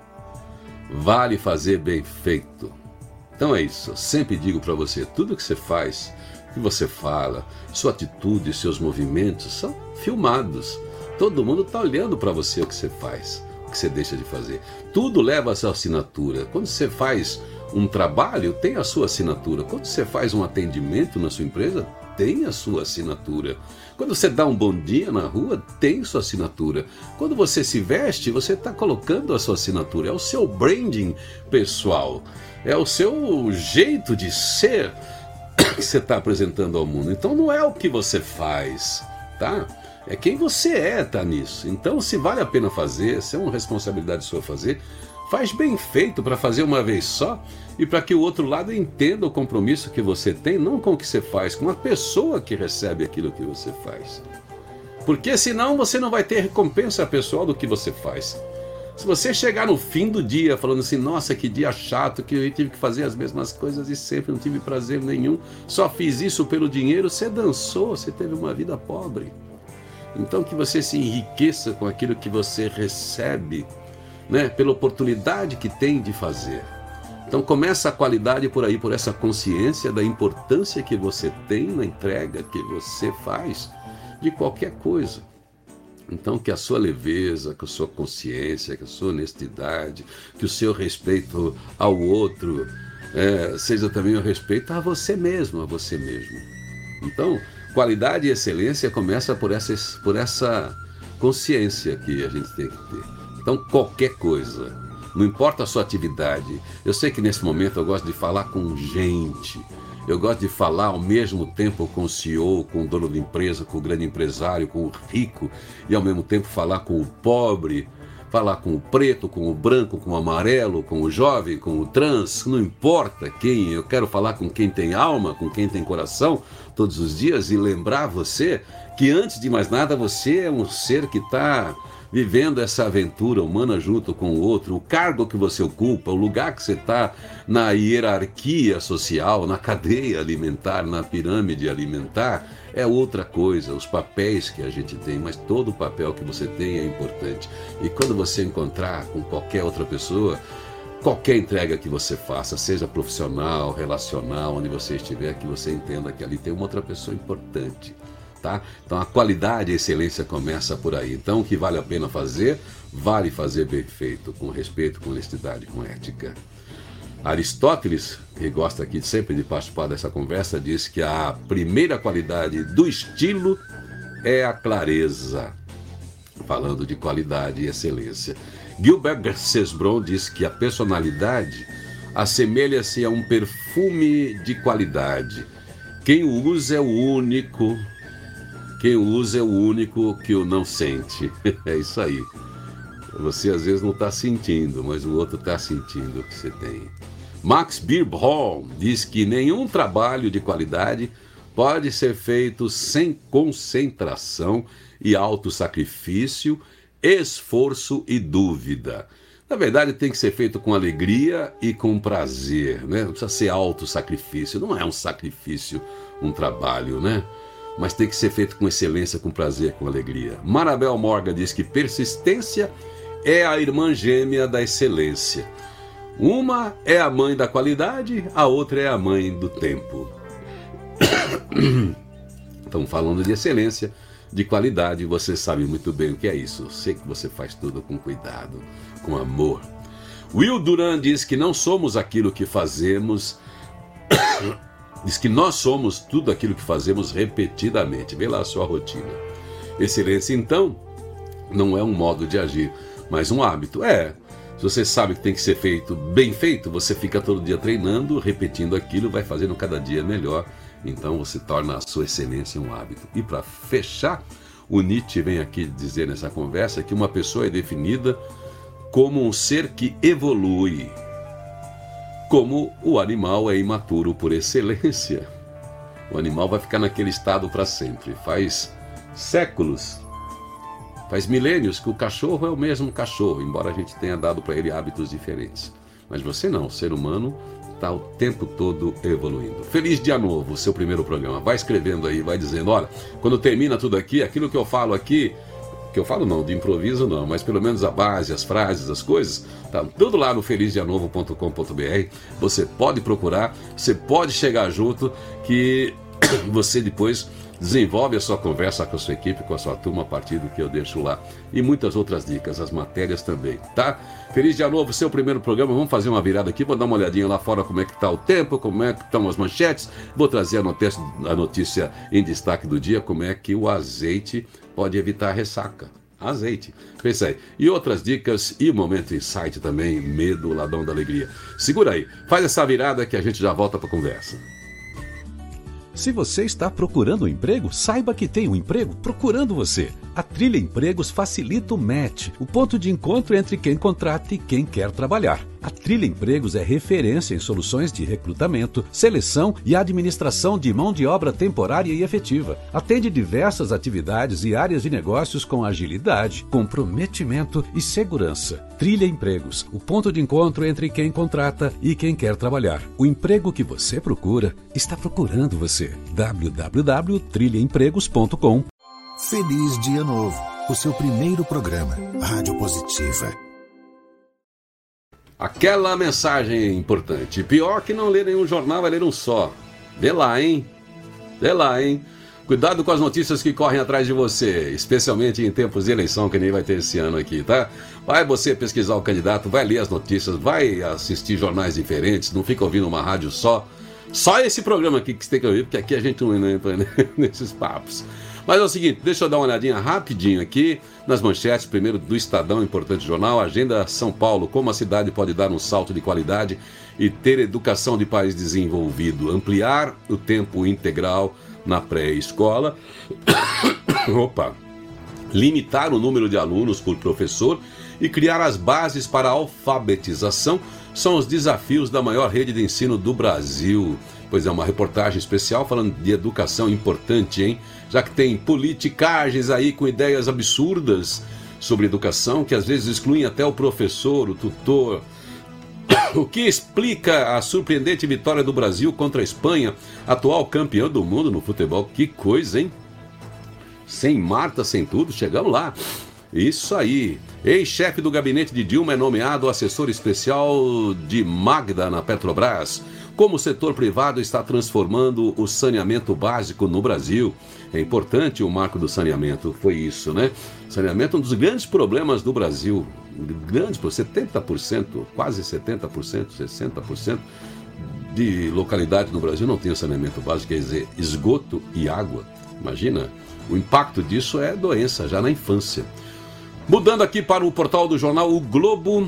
vale fazer bem feito. Então é isso, eu sempre digo para você, tudo que você faz, que você fala, sua atitude, seus movimentos são filmados. Todo mundo está olhando para você o que você faz, o que você deixa de fazer. Tudo leva a sua assinatura. Quando você faz um trabalho, tem a sua assinatura. Quando você faz um atendimento na sua empresa, tem a sua assinatura. Quando você dá um bom dia na rua, tem sua assinatura. Quando você se veste, você está colocando a sua assinatura. É o seu branding pessoal. É o seu jeito de ser que você está apresentando ao mundo. Então não é o que você faz, tá? É quem você é, tá nisso. Então se vale a pena fazer, se é uma responsabilidade sua fazer, faz bem feito para fazer uma vez só e para que o outro lado entenda o compromisso que você tem, não com o que você faz, com a pessoa que recebe aquilo que você faz. Porque senão você não vai ter recompensa pessoal do que você faz. Se você chegar no fim do dia falando assim, nossa, que dia chato, que eu tive que fazer as mesmas coisas e sempre não tive prazer nenhum, só fiz isso pelo dinheiro, você dançou, você teve uma vida pobre. Então que você se enriqueça com aquilo que você recebe, né, pela oportunidade que tem de fazer. Então começa a qualidade por aí, por essa consciência da importância que você tem na entrega que você faz de qualquer coisa. Então que a sua leveza, que a sua consciência, que a sua honestidade, que o seu respeito ao outro seja também o respeito a você mesmo, a você mesmo. Então, qualidade e excelência começa por essa consciência que a gente tem que ter. Então, qualquer coisa, não importa a sua atividade. Eu sei que nesse momento eu gosto de falar com gente. Eu gosto de falar ao mesmo tempo com o CEO, com o dono da empresa, com o grande empresário, com o rico, e ao mesmo tempo falar com o pobre, falar com o preto, com o branco, com o amarelo, com o jovem, com o trans, não importa quem. Eu quero falar com quem tem alma, com quem tem coração todos os dias e lembrar você que, antes de mais nada, você é um ser que está vivendo essa aventura humana junto com o outro. O cargo que você ocupa, o lugar que você está na hierarquia social, na cadeia alimentar, na pirâmide alimentar, é outra coisa. Os papéis que a gente tem, mas todo o papel que você tem é importante. E quando você encontrar com qualquer outra pessoa, qualquer entrega que você faça, seja profissional, relacional, onde você estiver, que você entenda que ali tem uma outra pessoa importante. Tá? Então a qualidade e a excelência começa por aí. Então o que vale a pena fazer, vale fazer bem feito, com respeito, com honestidade, com ética. Aristóteles, que gosta aqui sempre de participar dessa conversa, diz que a primeira qualidade do estilo é a clareza. Falando de qualidade e excelência. Gilbert Cesbron diz que a personalidade assemelha-se a um perfume de qualidade. Quem o usa é o único... Quem o usa é o único que o não sente. É isso aí. Você às vezes não está sentindo, mas o outro está sentindo o que você tem. Max Beerbohm diz que nenhum trabalho de qualidade pode ser feito sem concentração e autossacrifício, esforço e dúvida. Na verdade, tem que ser feito com alegria e com prazer, né? Não precisa ser autossacrifício. Não é um sacrifício, um trabalho, né? Mas tem que ser feito com excelência, com prazer, com alegria. Marabel Morgan diz que persistência é a irmã gêmea da excelência. Uma é a mãe da qualidade, a outra é a mãe do tempo. Estamos falando de excelência, de qualidade, você sabe muito bem o que é isso. Eu sei que você faz tudo com cuidado, com amor. Will Duran diz que não somos aquilo que fazemos... Diz que nós somos tudo aquilo que fazemos repetidamente. Vê lá a sua rotina. Excelência, então, não é um modo de agir, mas um hábito. Se você sabe que tem que ser feito bem feito, você fica todo dia treinando, repetindo aquilo, vai fazendo cada dia melhor. Então você torna a sua excelência um hábito. E para fechar, o Nietzsche vem aqui dizer nessa conversa que uma pessoa é definida como um ser que evolui. Como o animal é imaturo por excelência. O animal vai ficar naquele estado para sempre. Faz séculos, faz milênios que o cachorro é o mesmo cachorro, embora a gente tenha dado para ele hábitos diferentes. Mas você não, o ser humano está o tempo todo evoluindo. Feliz dia novo, seu primeiro programa. Vai escrevendo aí, vai dizendo, olha, quando termina tudo aqui, aquilo que eu falo aqui, que eu falo não, de improviso não, mas pelo menos a base, as frases, as coisas, tá tudo lá no felizdianovo.com.br. Você pode procurar, você pode chegar junto, que você depois desenvolve a sua conversa com a sua equipe, com a sua turma, a partir do que eu deixo lá. E muitas outras dicas, as matérias também, tá? Feliz dia novo, seu primeiro programa. Vamos fazer uma virada aqui, vou dar uma olhadinha lá fora como é que tá o tempo, como é que estão as manchetes. Vou trazer a notícia em destaque do dia, como é que o azeite pode evitar a ressaca. Azeite. Pensa aí. E outras dicas e o Momento Insight também, medo, ladrão da alegria. Segura aí, faz essa virada que a gente já volta para a conversa. Se você está procurando um emprego, saiba que tem um emprego procurando você. A Trilha Empregos facilita o match, o ponto de encontro entre quem contrata e quem quer trabalhar. A Trilha Empregos é referência em soluções de recrutamento, seleção e administração de mão de obra temporária e efetiva. Atende diversas atividades e áreas de negócios com agilidade, comprometimento e segurança. Trilha Empregos, o ponto de encontro entre quem contrata e quem quer trabalhar. O emprego que você procura está procurando você. www.trilhaempregos.com. Feliz Dia Novo, o seu primeiro programa, Rádio Positiva. Aquela mensagem importante. Pior que não ler nenhum jornal, é ler um só. Vê lá, hein? Vê lá, hein? Cuidado com as notícias que correm atrás de você, especialmente em tempos de eleição, que nem vai ter esse ano aqui, tá? Vai você pesquisar o candidato, vai ler as notícias, vai assistir jornais diferentes, não fica ouvindo uma rádio só. Só esse programa aqui que você tem que ouvir, porque aqui a gente não entra nesses papos. Mas é o seguinte, deixa eu dar uma olhadinha rapidinho aqui nas manchetes, primeiro do Estadão, importante jornal, Agenda São Paulo, como a cidade pode dar um salto de qualidade e ter educação de país desenvolvido, ampliar o tempo integral na pré-escola, limitar o número de alunos por professor e criar as bases para a alfabetização são os desafios da maior rede de ensino do Brasil. Pois é, uma reportagem especial falando de educação importante, hein? Já que tem politicagens aí com ideias absurdas sobre educação, que às vezes excluem até o professor, o tutor. O que explica a surpreendente vitória do Brasil contra a Espanha, atual campeão do mundo no futebol. Que coisa, hein? Sem Marta, sem tudo, chegamos lá. Isso aí. Ex-chefe do gabinete de Dilma é nomeado assessor especial de Magda na Petrobras. Como o setor privado está transformando o saneamento básico no Brasil. É importante o marco do saneamento, foi isso, né? Saneamento é um dos grandes problemas do Brasil. Grandes, por 70%, quase 70%, 60% de localidade no Brasil não tem saneamento básico, quer dizer, esgoto e água. Imagina, o impacto disso é doença já na infância. Mudando aqui para o portal do jornal O Globo,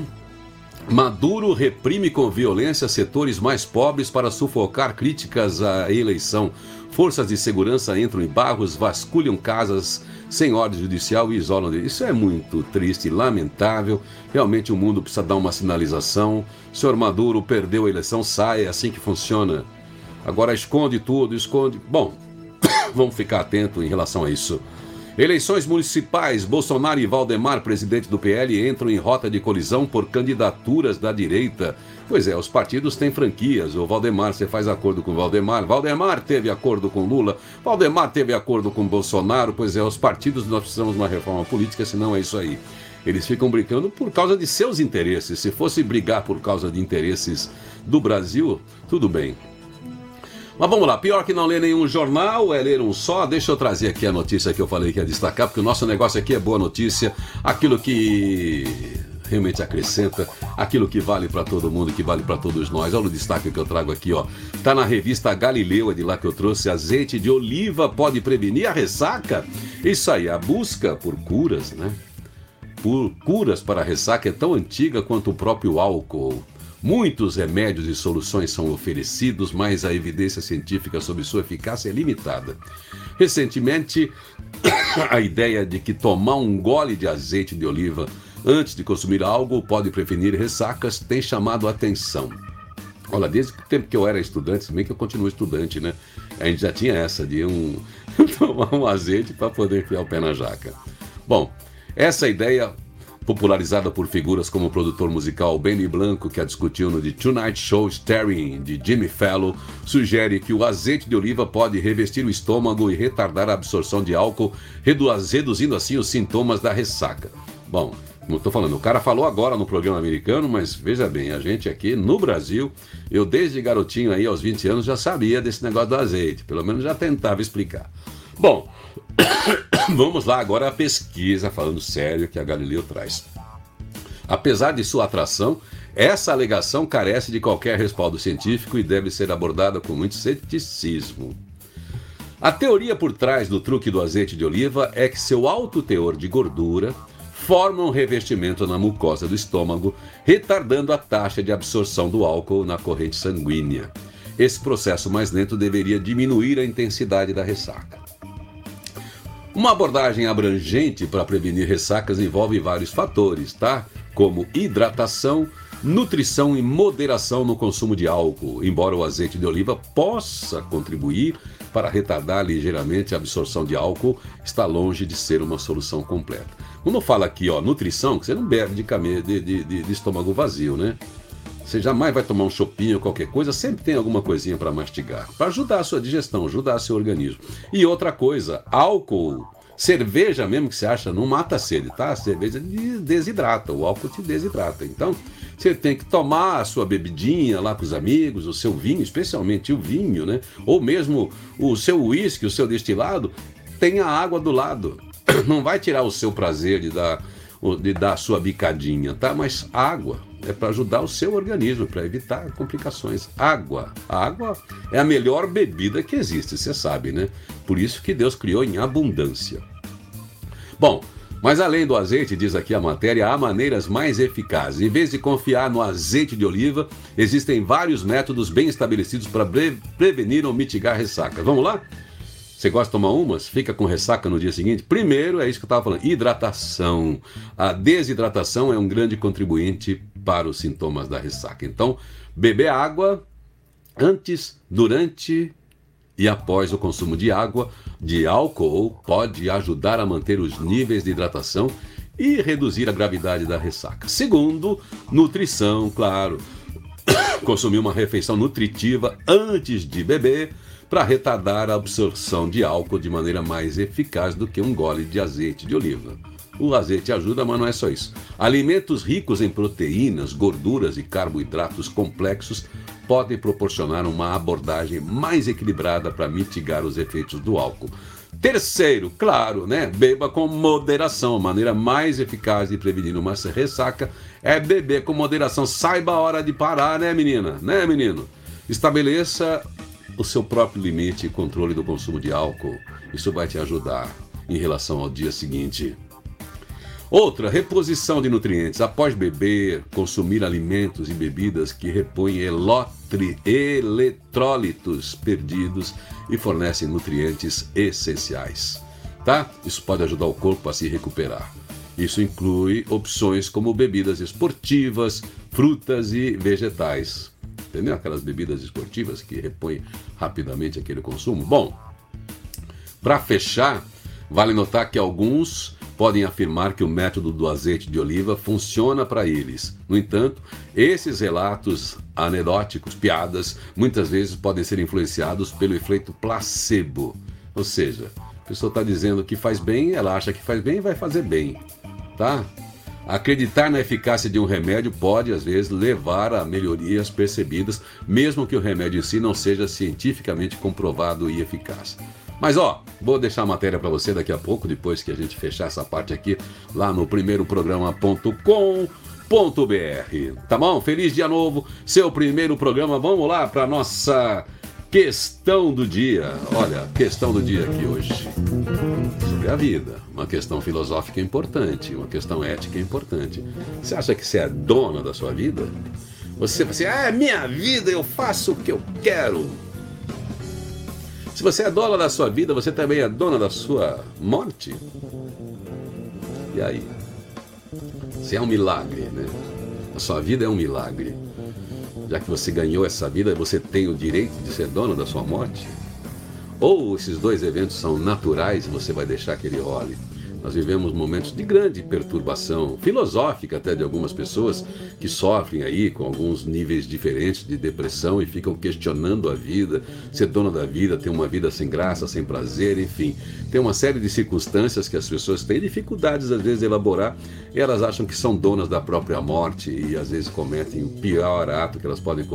Maduro reprime com violência setores mais pobres para sufocar críticas à eleição. Forças de segurança entram em bairros, vasculham casas sem ordem judicial e isolam. Isso é muito triste, lamentável. Realmente o mundo precisa dar uma sinalização. O senhor Maduro perdeu a eleição, sai, é assim que funciona. Agora esconde tudo, esconde... Bom, vamos ficar atento em relação a isso. Eleições municipais, Bolsonaro e Valdemar, presidente do PL, entram em rota de colisão por candidaturas da direita. Pois é, os partidos têm franquias. O Valdemar, você faz acordo com o Valdemar. Valdemar teve acordo com Lula. Valdemar teve acordo com Bolsonaro. Pois é, os partidos, nós precisamos de uma reforma política, senão é isso aí. Eles ficam brincando por causa de seus interesses. Se fosse brigar por causa de interesses do Brasil, tudo bem. Mas vamos lá, pior que não ler nenhum jornal é ler um só. Deixa eu trazer aqui a notícia que eu falei que ia destacar, porque o nosso negócio aqui é boa notícia, aquilo que realmente acrescenta, aquilo que vale para todo mundo, que vale para todos nós. Olha o destaque que eu trago aqui, ó. Tá na revista Galileu, é de lá que eu trouxe. Azeite de oliva pode prevenir a ressaca? Isso aí, a busca por curas, né? Por curas para a ressaca é tão antiga quanto o próprio álcool. Muitos remédios e soluções são oferecidos, mas a evidência científica sobre sua eficácia é limitada. Recentemente, a ideia de que tomar um gole de azeite de oliva antes de consumir algo pode prevenir ressacas tem chamado a atenção. Olha, desde o tempo que eu era estudante, se bem que eu continuo estudante, né? A gente já tinha essa de tomar um azeite para poder enfiar o pé na jaca. Bom, essa ideia, popularizada por figuras como o produtor musical Benny Blanco, que a discutiu no The Tonight Show Starring de Jimmy Fallon, sugere que o azeite de oliva pode revestir o estômago e retardar a absorção de álcool, reduzindo assim os sintomas da ressaca. Bom, como eu estou falando, o cara falou agora no programa americano, mas veja bem, a gente aqui no Brasil, eu desde garotinho aí aos 20 anos já sabia desse negócio do azeite, pelo menos já tentava explicar. Bom, vamos lá agora a pesquisa, falando sério, que a Galileu traz. Apesar de sua atração, essa alegação carece de qualquer respaldo científico e deve ser abordada com muito ceticismo. A teoria por trás do truque do azeite de oliva é que seu alto teor de gordura forma um revestimento na mucosa do estômago, retardando a taxa de absorção do álcool na corrente sanguínea. Esse processo mais lento deveria diminuir a intensidade da ressaca. Uma abordagem abrangente para prevenir ressacas envolve vários fatores, tá? Como hidratação, nutrição e moderação no consumo de álcool, embora o azeite de oliva possa contribuir para retardar ligeiramente a absorção de álcool, está longe de ser uma solução completa. Quando eu falo aqui, ó, nutrição, que você não bebe de estômago vazio, né? Você jamais vai tomar um chopinho ou qualquer coisa, sempre tem alguma coisinha para mastigar, para ajudar a sua digestão, ajudar o seu organismo. E outra coisa, álcool, cerveja mesmo que você acha, não mata a sede, tá? A cerveja desidrata, o álcool te desidrata. Então, você tem que tomar a sua bebidinha lá com os amigos, o seu vinho, especialmente o vinho, né? Ou mesmo o seu uísque, o seu destilado, tenha água do lado. Não vai tirar o seu prazer de dar a sua bicadinha, tá? Mas água, é para ajudar o seu organismo, para evitar complicações. Água. A água é a melhor bebida que existe, você sabe, né? Por isso que Deus criou em abundância. Bom, mas além do azeite, diz aqui a matéria, há maneiras mais eficazes. Em vez de confiar no azeite de oliva, existem vários métodos bem estabelecidos para prevenir ou mitigar ressaca. Vamos lá? Você gosta de tomar umas? Fica com ressaca no dia seguinte? Primeiro, é isso que eu estava falando, hidratação. A desidratação é um grande contribuinte para os sintomas da ressaca. Então, beber água antes, durante e após o consumo de água, de álcool, pode ajudar a manter os níveis de hidratação e reduzir a gravidade da ressaca. Segundo, nutrição, claro. Consumir uma refeição nutritiva antes de beber, para retardar a absorção de álcool de maneira mais eficaz do que um gole de azeite de oliva. O azeite ajuda, mas não é só isso. Alimentos ricos em proteínas, gorduras e carboidratos complexos podem proporcionar uma abordagem mais equilibrada para mitigar os efeitos do álcool. Terceiro, claro, né? Beba com moderação. A maneira mais eficaz de prevenir uma ressaca é beber com moderação. Saiba a hora de parar, né, menina? Né, menino? Estabeleça o seu próprio limite e controle do consumo de álcool. Isso vai te ajudar em relação ao dia seguinte. Outra, reposição de nutrientes. Após beber, consumir alimentos e bebidas que repõem eletrólitos perdidos e fornecem nutrientes essenciais. Tá? Isso pode ajudar o corpo a se recuperar. Isso inclui opções como bebidas esportivas, frutas e vegetais. Entendeu? Aquelas bebidas esportivas que repõem rapidamente aquele consumo. Bom, para fechar, vale notar que alguns podem afirmar que o método do azeite de oliva funciona para eles. No entanto, esses relatos anedóticos, piadas, muitas vezes podem ser influenciados pelo efeito placebo. Ou seja, a pessoa está dizendo que faz bem, ela acha que faz bem e vai fazer bem. Tá? Acreditar na eficácia de um remédio pode, às vezes, levar a melhorias percebidas, mesmo que o remédio em si não seja cientificamente comprovado e eficaz. Mas, vou deixar a matéria para você daqui a pouco, depois que a gente fechar essa parte aqui, lá no primeiroprograma.com.br. Tá bom? Feliz dia novo, seu primeiro programa. Vamos lá para a nossa questão do dia. Olha, questão do dia aqui hoje. Sobre a vida. Uma questão filosófica importante, uma questão ética importante. Você acha que você é dona da sua vida? Você fala assim, é minha vida, eu faço o que eu quero. Se você é dona da sua vida, você também é dona da sua morte? E aí? Você é um milagre, né? A sua vida é um milagre. Já que você ganhou essa vida, você tem o direito de ser dono da sua morte? Ou esses dois eventos são naturais e você vai deixar que ele role? Nós vivemos momentos de grande perturbação, filosófica até de algumas pessoas que sofrem aí com alguns níveis diferentes de depressão e ficam questionando a vida, ser dono da vida, ter uma vida sem graça, sem prazer, enfim. Tem uma série de circunstâncias que as pessoas têm dificuldades às vezes de elaborar e elas acham que são donas da própria morte e às vezes cometem o pior ato que elas podem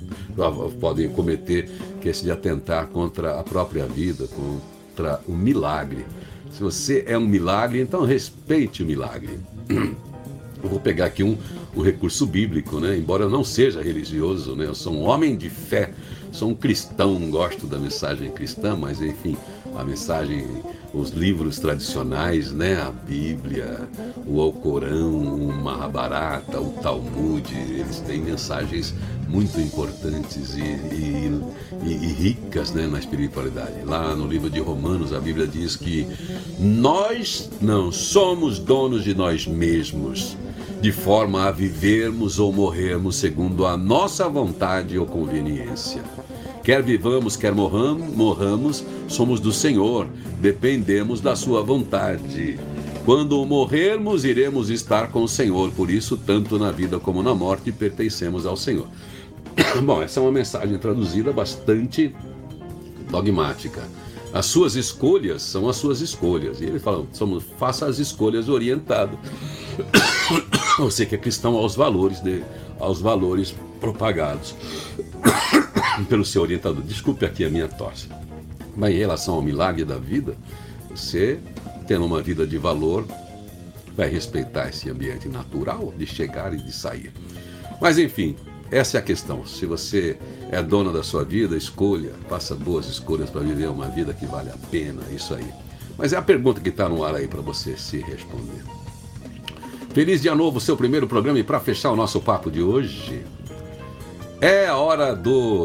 cometer, que é esse de atentar contra a própria vida, contra o milagre. Se você é um milagre, então respeite o milagre. Eu vou pegar aqui um recurso bíblico, né? Embora eu não seja religioso, né? Eu sou um homem de fé, sou um cristão, gosto da mensagem cristã, mas enfim, a mensagem, os livros tradicionais, né? A Bíblia, o Alcorão, o Mahabharata, o Talmud, eles têm mensagens muito importantes e ricas, né, na espiritualidade. Lá no livro de Romanos, a Bíblia diz que nós não somos donos de nós mesmos, de forma a vivermos ou morrermos segundo a nossa vontade ou conveniência. Quer vivamos, quer morramos, somos do Senhor, dependemos da sua vontade. Quando morrermos, iremos estar com o Senhor, por isso, tanto na vida como na morte, pertencemos ao Senhor. Bom, essa é uma mensagem traduzida bastante dogmática. As suas escolhas são as suas escolhas. E ele fala, faça as escolhas orientado. Você que é cristão aos valores propagados pelo seu orientador. Desculpe aqui a minha tosse. Mas em relação ao milagre da vida, você, tendo uma vida de valor, vai respeitar esse ambiente natural de chegar e de sair. Mas enfim, essa é a questão. Se você é dona da sua vida, escolha, faça boas escolhas para viver uma vida que vale a pena, isso aí. Mas é a pergunta que está no ar aí para você se responder. Feliz dia novo, seu primeiro programa, e para fechar o nosso papo de hoje, é a hora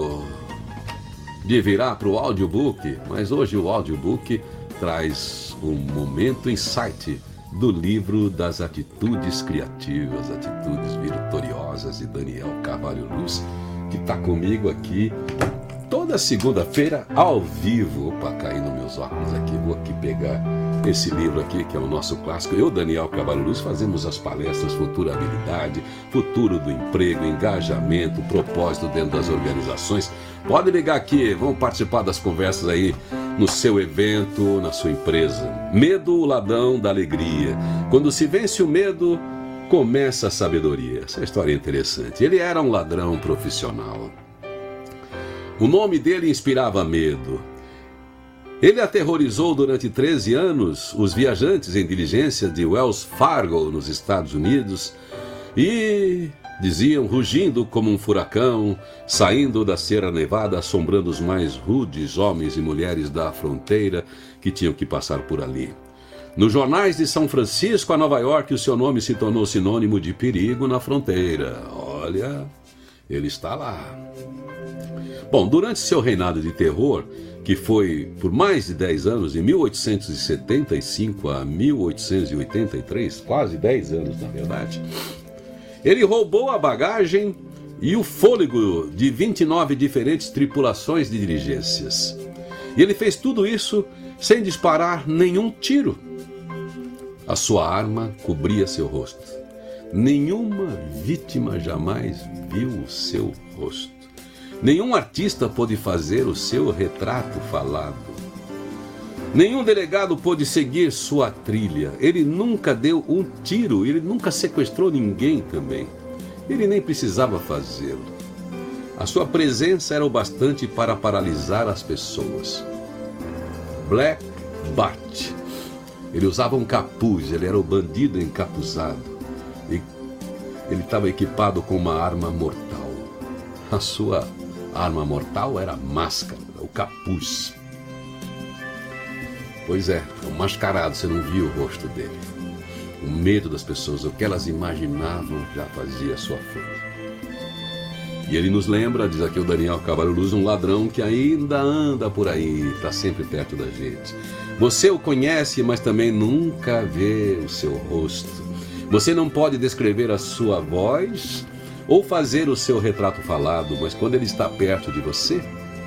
de virar para o audiobook, mas hoje o audiobook traz um momento insight do livro das atitudes criativas, atitudes vitoriosas de Daniel Carvalho Luz, que está comigo aqui toda segunda-feira ao vivo. Opa, caindo meus óculos aqui, vou aqui pegar esse livro aqui, que é o nosso clássico. Eu, Daniel Carvalho Luz, fazemos as palestras Futurabilidade, Futuro do Emprego, Engajamento, Propósito dentro das organizações. Pode ligar aqui, vamos participar das conversas aí no seu evento, na sua empresa. Medo, o ladrão da alegria. Quando se vence o medo, começa a sabedoria. Essa história é interessante. Ele era um ladrão profissional. O nome dele inspirava medo. Ele aterrorizou durante 13 anos os viajantes em diligência de Wells Fargo, nos Estados Unidos, e diziam, rugindo como um furacão, saindo da Serra Nevada, assombrando os mais rudes homens e mulheres da fronteira que tinham que passar por ali. Nos jornais de São Francisco a Nova York, o seu nome se tornou sinônimo de perigo na fronteira. Olha, ele está lá. Bom, durante seu reinado de terror, que foi por mais de 10 anos, de 1875 a 1883, quase 10 anos na verdade, ele roubou a bagagem e o fôlego de 29 diferentes tripulações de diligências. E ele fez tudo isso sem disparar nenhum tiro. A sua arma cobria seu rosto. Nenhuma vítima jamais viu o seu rosto. Nenhum artista pôde fazer o seu retrato falado. Nenhum delegado pôde seguir sua trilha. Ele nunca deu um tiro, ele nunca sequestrou ninguém também. Ele nem precisava fazê-lo. A sua presença era o bastante para paralisar as pessoas. Black Bart. Ele usava um capuz, ele era o bandido encapuzado. E ele estava equipado com uma arma mortal. A sua arma mortal era a máscara, o capuz. Pois é, o mascarado, você não viu o rosto dele. O medo das pessoas, o que elas imaginavam já fazia sua força. E ele nos lembra, diz aqui o Daniel Carvalho Luz, um ladrão que ainda anda por aí, está sempre perto da gente. Você o conhece, mas também nunca vê o seu rosto. Você não pode descrever a sua voz ou fazer o seu retrato falado, mas quando ele está perto de você,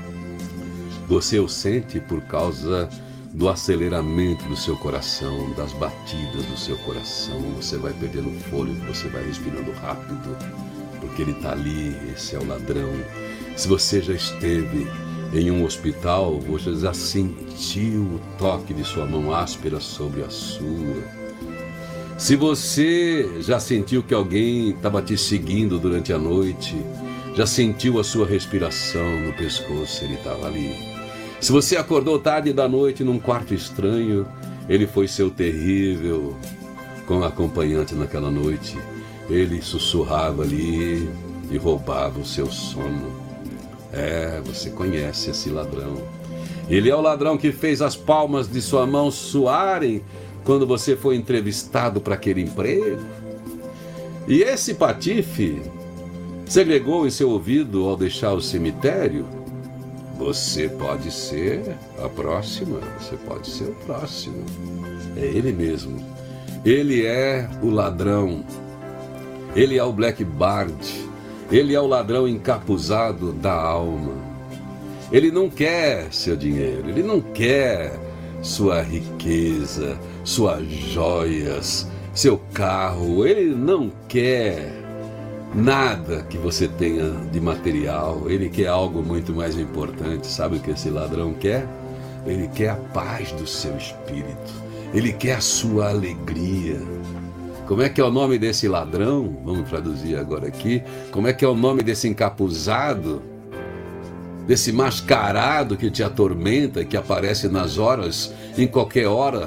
você o sente por causa do aceleramento do seu coração, das batidas do seu coração. Você vai perdendo fôlego, você vai respirando rápido, porque ele está ali, esse é o ladrão. Se você já esteve em um hospital, você já sentiu o toque de sua mão áspera sobre a sua. Se você já sentiu que alguém estava te seguindo durante a noite, já sentiu a sua respiração no pescoço, ele estava ali. Se você acordou tarde da noite num quarto estranho, ele foi seu terrível acompanhante naquela noite. Ele sussurrava ali e roubava o seu sono. Você conhece esse ladrão. Ele é o ladrão que fez as palmas de sua mão suarem quando você foi entrevistado para aquele emprego. E esse patife segregou em seu ouvido ao deixar o cemitério. Você pode ser a próxima, você pode ser o próximo. É ele mesmo. Ele é o ladrão. Ele é o Black Bart. Ele é o ladrão encapuzado da alma. Ele não quer seu dinheiro, ele não quer sua riqueza, suas joias, seu carro. Ele não quer nada que você tenha de material. Ele quer algo muito mais importante. Sabe o que esse ladrão quer? Ele quer a paz do seu espírito. Ele quer a sua alegria. Como é que é o nome desse ladrão? Vamos traduzir agora aqui. Como é que é o nome desse encapuzado? Desse mascarado que te atormenta, que aparece nas horas, em qualquer hora,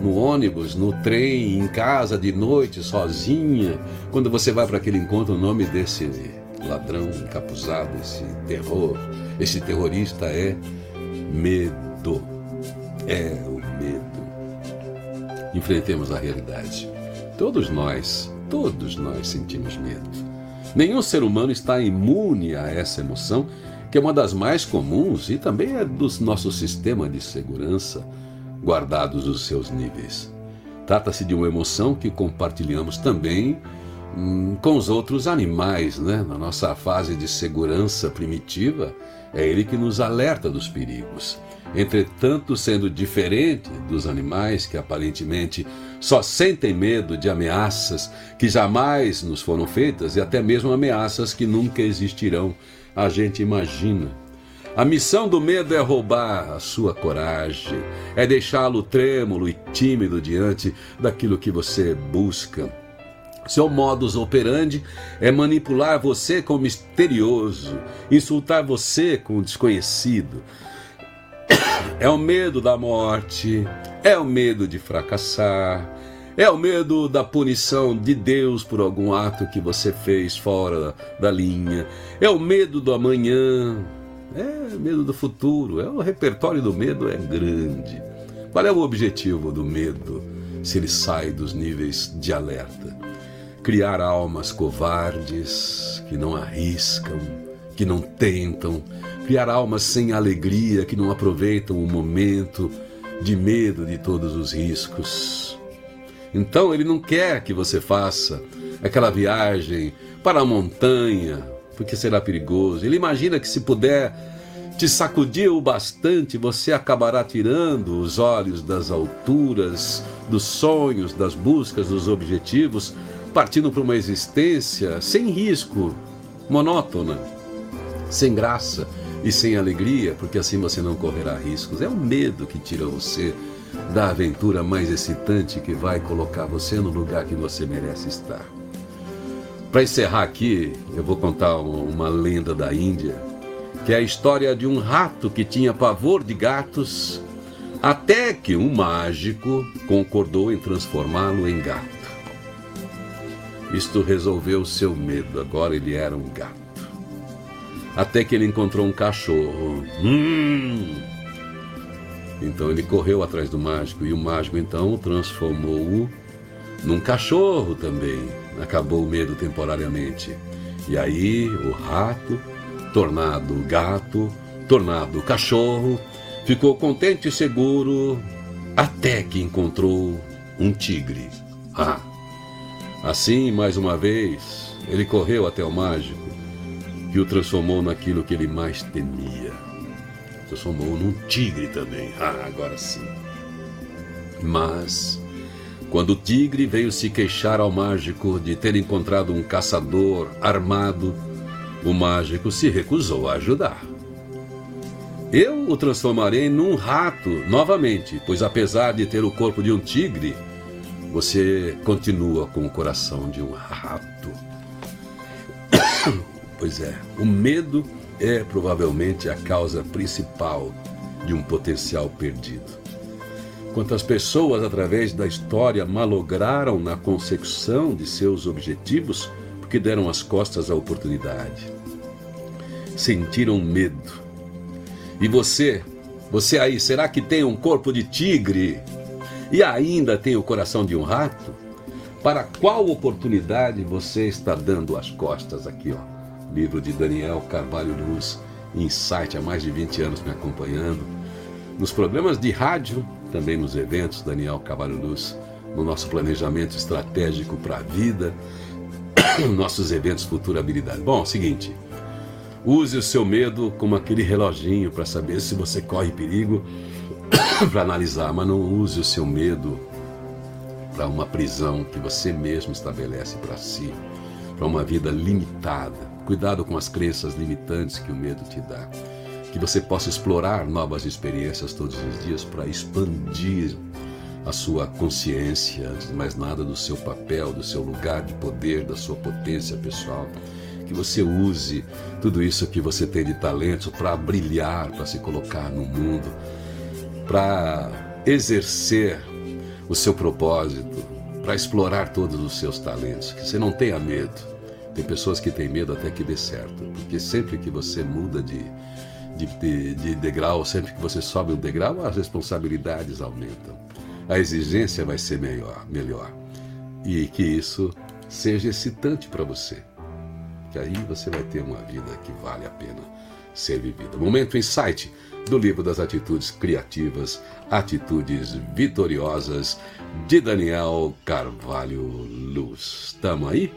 no ônibus, no trem, em casa, de noite, sozinha. Quando você vai para aquele encontro, o nome desse ladrão encapuzado, esse terror, esse terrorista é medo. É o medo. Enfrentemos a realidade. Todos nós sentimos medo. Nenhum ser humano está imune a essa emoção, que é uma das mais comuns e também é do nosso sistema de segurança, guardados os seus níveis. Trata-se de uma emoção que compartilhamos também com os outros animais, né? Na nossa fase de segurança primitiva, é ele que nos alerta dos perigos. Entretanto, sendo diferente dos animais que aparentemente só sentem medo de ameaças que jamais nos foram feitas e até mesmo ameaças que nunca existirão, a gente imagina. A missão do medo é roubar a sua coragem, é deixá-lo trêmulo e tímido diante daquilo que você busca. Seu modus operandi é manipular você com o misterioso, insultar você com o desconhecido. É o medo da morte, é o medo de fracassar, é o medo da punição de Deus por algum ato que você fez fora da linha, é o medo do amanhã, é o medo do futuro, o repertório do medo é grande. Qual é o objetivo do medo se ele sai dos níveis de alerta? Criar almas covardes que não arriscam, que não tentam, criar almas sem alegria, que não aproveitam o momento de medo de todos os riscos. Então ele não quer que você faça aquela viagem para a montanha, porque será perigoso. Ele imagina que se puder te sacudir o bastante, você acabará tirando os olhos das alturas, dos sonhos, das buscas, dos objetivos, partindo para uma existência sem risco, monótona, sem graça e sem alegria, porque assim você não correrá riscos. É o medo que tira você da aventura mais excitante, que vai colocar você no lugar que você merece estar. Para encerrar aqui, eu vou contar uma lenda da Índia, que é a história de um rato que tinha pavor de gatos, até que um mágico concordou em transformá-lo em gato. Isto resolveu seu medo, agora ele era um gato. Até que ele encontrou um cachorro. Então ele correu atrás do mágico, e o mágico então o transformou-o num cachorro também. Acabou o medo temporariamente. E aí o rato, tornado gato, tornado cachorro, ficou contente e seguro até que encontrou um tigre. Assim, mais uma vez, ele correu até o mágico, que o transformou naquilo que ele mais temia. Transformou num tigre também. Agora sim. Mas, quando o tigre veio se queixar ao mágico de ter encontrado um caçador armado, o mágico se recusou a ajudar. Eu o transformarei num rato novamente, pois apesar de ter o corpo de um tigre, você continua com o coração de um rato. Pois é, o medo é provavelmente a causa principal de um potencial perdido. Quantas pessoas, através da história, malograram na consecução de seus objetivos porque deram as costas à oportunidade. Sentiram medo. E você aí, será que tem um corpo de tigre e ainda tem o coração de um rato? Para qual oportunidade você está dando as costas aqui, ó? Livro de Daniel Carvalho Luz, Insight, há mais de 20 anos me acompanhando. Nos programas de rádio, também nos eventos, Daniel Carvalho Luz, no nosso planejamento estratégico para a vida, nossos eventos Futura Habilidade. Bom, seguinte, use o seu medo como aquele reloginho para saber se você corre perigo, para analisar, mas não use o seu medo para uma prisão que você mesmo estabelece para si, para uma vida limitada. Cuidado com as crenças limitantes que o medo te dá. Que você possa explorar novas experiências todos os dias para expandir a sua consciência, antes de mais nada, do seu papel, do seu lugar de poder, da sua potência pessoal. Que você use tudo isso que você tem de talento para brilhar, para se colocar no mundo, para exercer o seu propósito, para explorar todos os seus talentos. Que você não tenha medo. Tem pessoas que têm medo até que dê certo, porque sempre que você muda de degrau, sempre que você sobe um degrau, as responsabilidades aumentam. A exigência vai ser melhor. E que isso seja excitante para você. Que aí você vai ter uma vida que vale a pena ser vivida. Momento Insight do livro das Atitudes Criativas, Atitudes Vitoriosas, de Daniel Carvalho Luz. Tamo aí?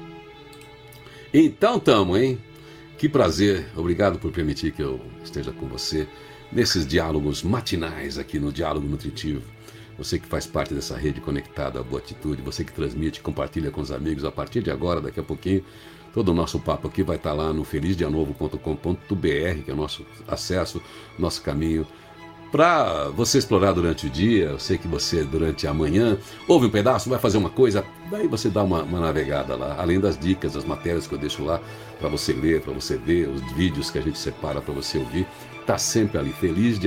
Então tamo, hein? Que prazer, obrigado por permitir que eu esteja com você nesses diálogos matinais aqui no Diálogo Nutritivo. Você que faz parte dessa rede conectada à Boa Atitude, você que transmite, compartilha com os amigos. A partir de agora, daqui a pouquinho, todo o nosso papo aqui vai estar lá no felizdianovo.com.br, que é o nosso acesso, nosso caminho, para você explorar durante o dia. Eu sei que você, durante a manhã, ouve um pedaço, vai fazer uma coisa, daí você dá uma navegada lá, além das dicas, as matérias que eu deixo lá para você ler, para você ver, os vídeos que a gente separa para você ouvir, tá sempre ali,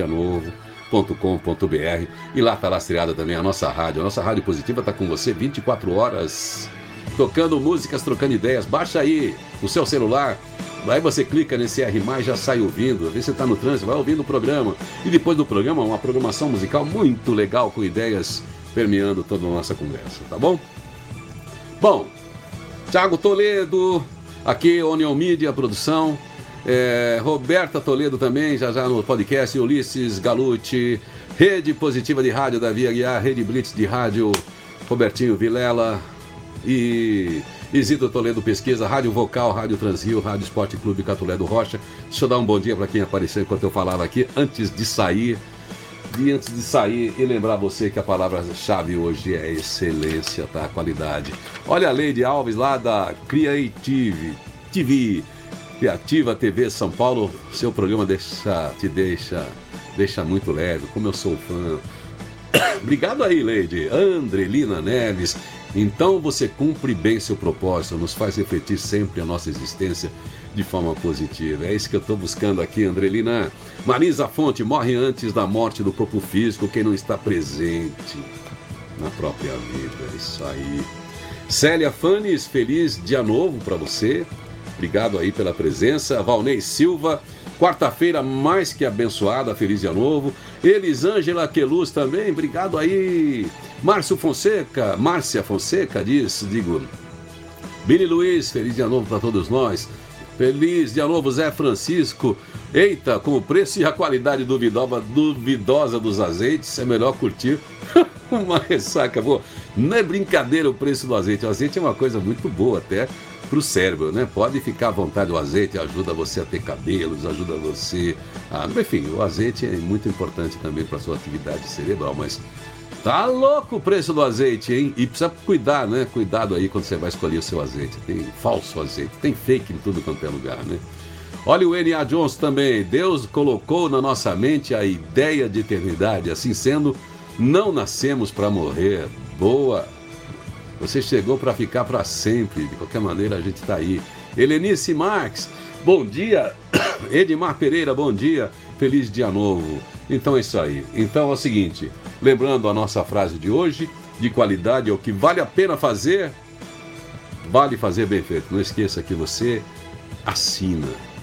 felizdianovo.com.br, e lá está lastreada também a nossa rádio positiva, está com você 24 horas, tocando músicas, trocando ideias. Baixa aí no seu celular, aí você clica nesse R+, já sai ouvindo. Às vezes você está no trânsito, vai ouvindo o programa, e depois do programa, uma programação musical muito legal, com ideias permeando toda a nossa conversa, tá bom? Bom, Thiago Toledo, aqui Onion Media, produção, Roberta Toledo também, já no podcast, Ulisses Galucci, Rede Positiva de Rádio, Davi Aguiar, Rede Blitz de Rádio, Robertinho Vilela, e Isidro Toledo Pesquisa, Rádio Vocal, Rádio Transrio, Rádio Esporte Clube Catulé do Rocha. Deixa eu dar um bom dia para quem apareceu enquanto eu falava aqui, antes de sair, e lembrar você que a palavra-chave hoje é excelência, tá? Qualidade. Olha a Leide Alves lá da Creative TV, Criativa TV São Paulo, seu programa deixa muito leve, como eu sou fã. Obrigado aí, Leide. Andrelina Neves. Então você cumpre bem seu propósito, nos faz refletir sempre a nossa existência de forma positiva. É isso que eu estou buscando aqui, Andrelina. Marisa Fonte, morre antes da morte do corpo físico quem não está presente na própria vida. É isso aí. Célia Fanes, feliz dia novo para você. Obrigado aí pela presença. Valnei Silva, quarta-feira mais que abençoada, feliz dia novo. Elisângela Queluz também, obrigado aí. Márcia Fonseca digo. Billy Luiz, feliz dia novo para todos nós. Feliz dia novo, Zé Francisco. Eita, com o preço e a qualidade duvidosa dos azeites, é melhor curtir uma ressaca boa. Não é brincadeira o preço do azeite. O azeite é uma coisa muito boa até para o cérebro, né? Pode ficar à vontade, o azeite ajuda você a ter cabelos, ajuda você a... Enfim, o azeite é muito importante também para a sua atividade cerebral, mas tá louco o preço do azeite, hein? E precisa cuidar, né? Cuidado aí quando você vai escolher o seu azeite. Tem falso azeite, tem fake em tudo quanto é lugar, né? Olha o N.A. Jones também. Deus colocou na nossa mente a ideia de eternidade. Assim sendo, não nascemos para morrer. Boa! Você chegou para ficar para sempre. De qualquer maneira, a gente está aí. Helenice Marques, bom dia. Edmar Pereira, bom dia. Feliz dia novo. Então é isso aí. Então é o seguinte, lembrando a nossa frase de hoje, de qualidade é o que vale a pena fazer, vale fazer bem feito. Não esqueça que você assina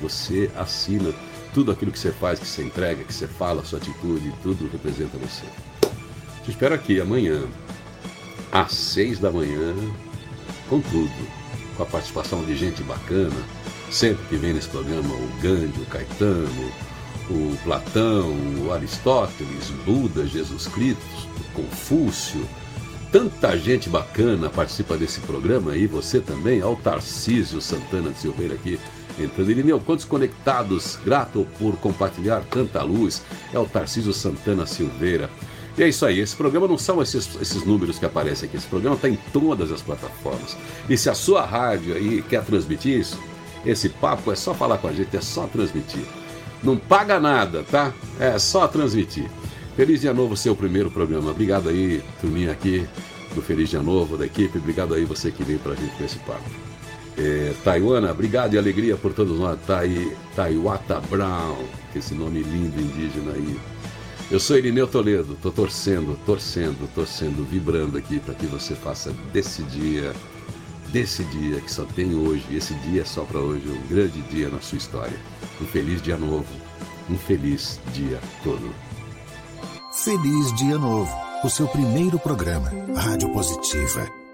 tudo aquilo que você faz, que você entrega, que você fala, sua atitude, tudo representa você. Te espero aqui amanhã, às 6 da manhã, com tudo, com a participação de gente bacana, sempre que vem nesse programa, o Gandhi, o Caetano, o Platão, o Aristóteles, Buda, Jesus Cristo, Confúcio, tanta gente bacana participa desse programa aí, você também, ao Tarcísio Santana de Silveira aqui, entrando em meu, quantos conectados, grato por compartilhar tanta luz, é o Tarcísio Santana Silveira. E é isso aí, esse programa não são esses números que aparecem aqui, esse programa está em todas as plataformas. E se a sua rádio aí quer transmitir isso, esse papo é só falar com a gente, é só transmitir. Não paga nada, tá? É só transmitir. Feliz Dia Novo, seu primeiro programa. Obrigado aí, turminha aqui do Feliz Dia Novo, da equipe. Obrigado aí você que veio pra gente com esse papo. Taiwana, obrigado e alegria por todos nós. Taiwata Brown, esse nome lindo indígena aí. Eu sou Irineu Toledo, tô torcendo, vibrando aqui para que você faça desse dia que só tem hoje, esse dia é só para hoje, um grande dia na sua história. Um feliz dia novo, um feliz dia todo. Feliz Dia Novo, o seu primeiro programa, Rádio Positiva.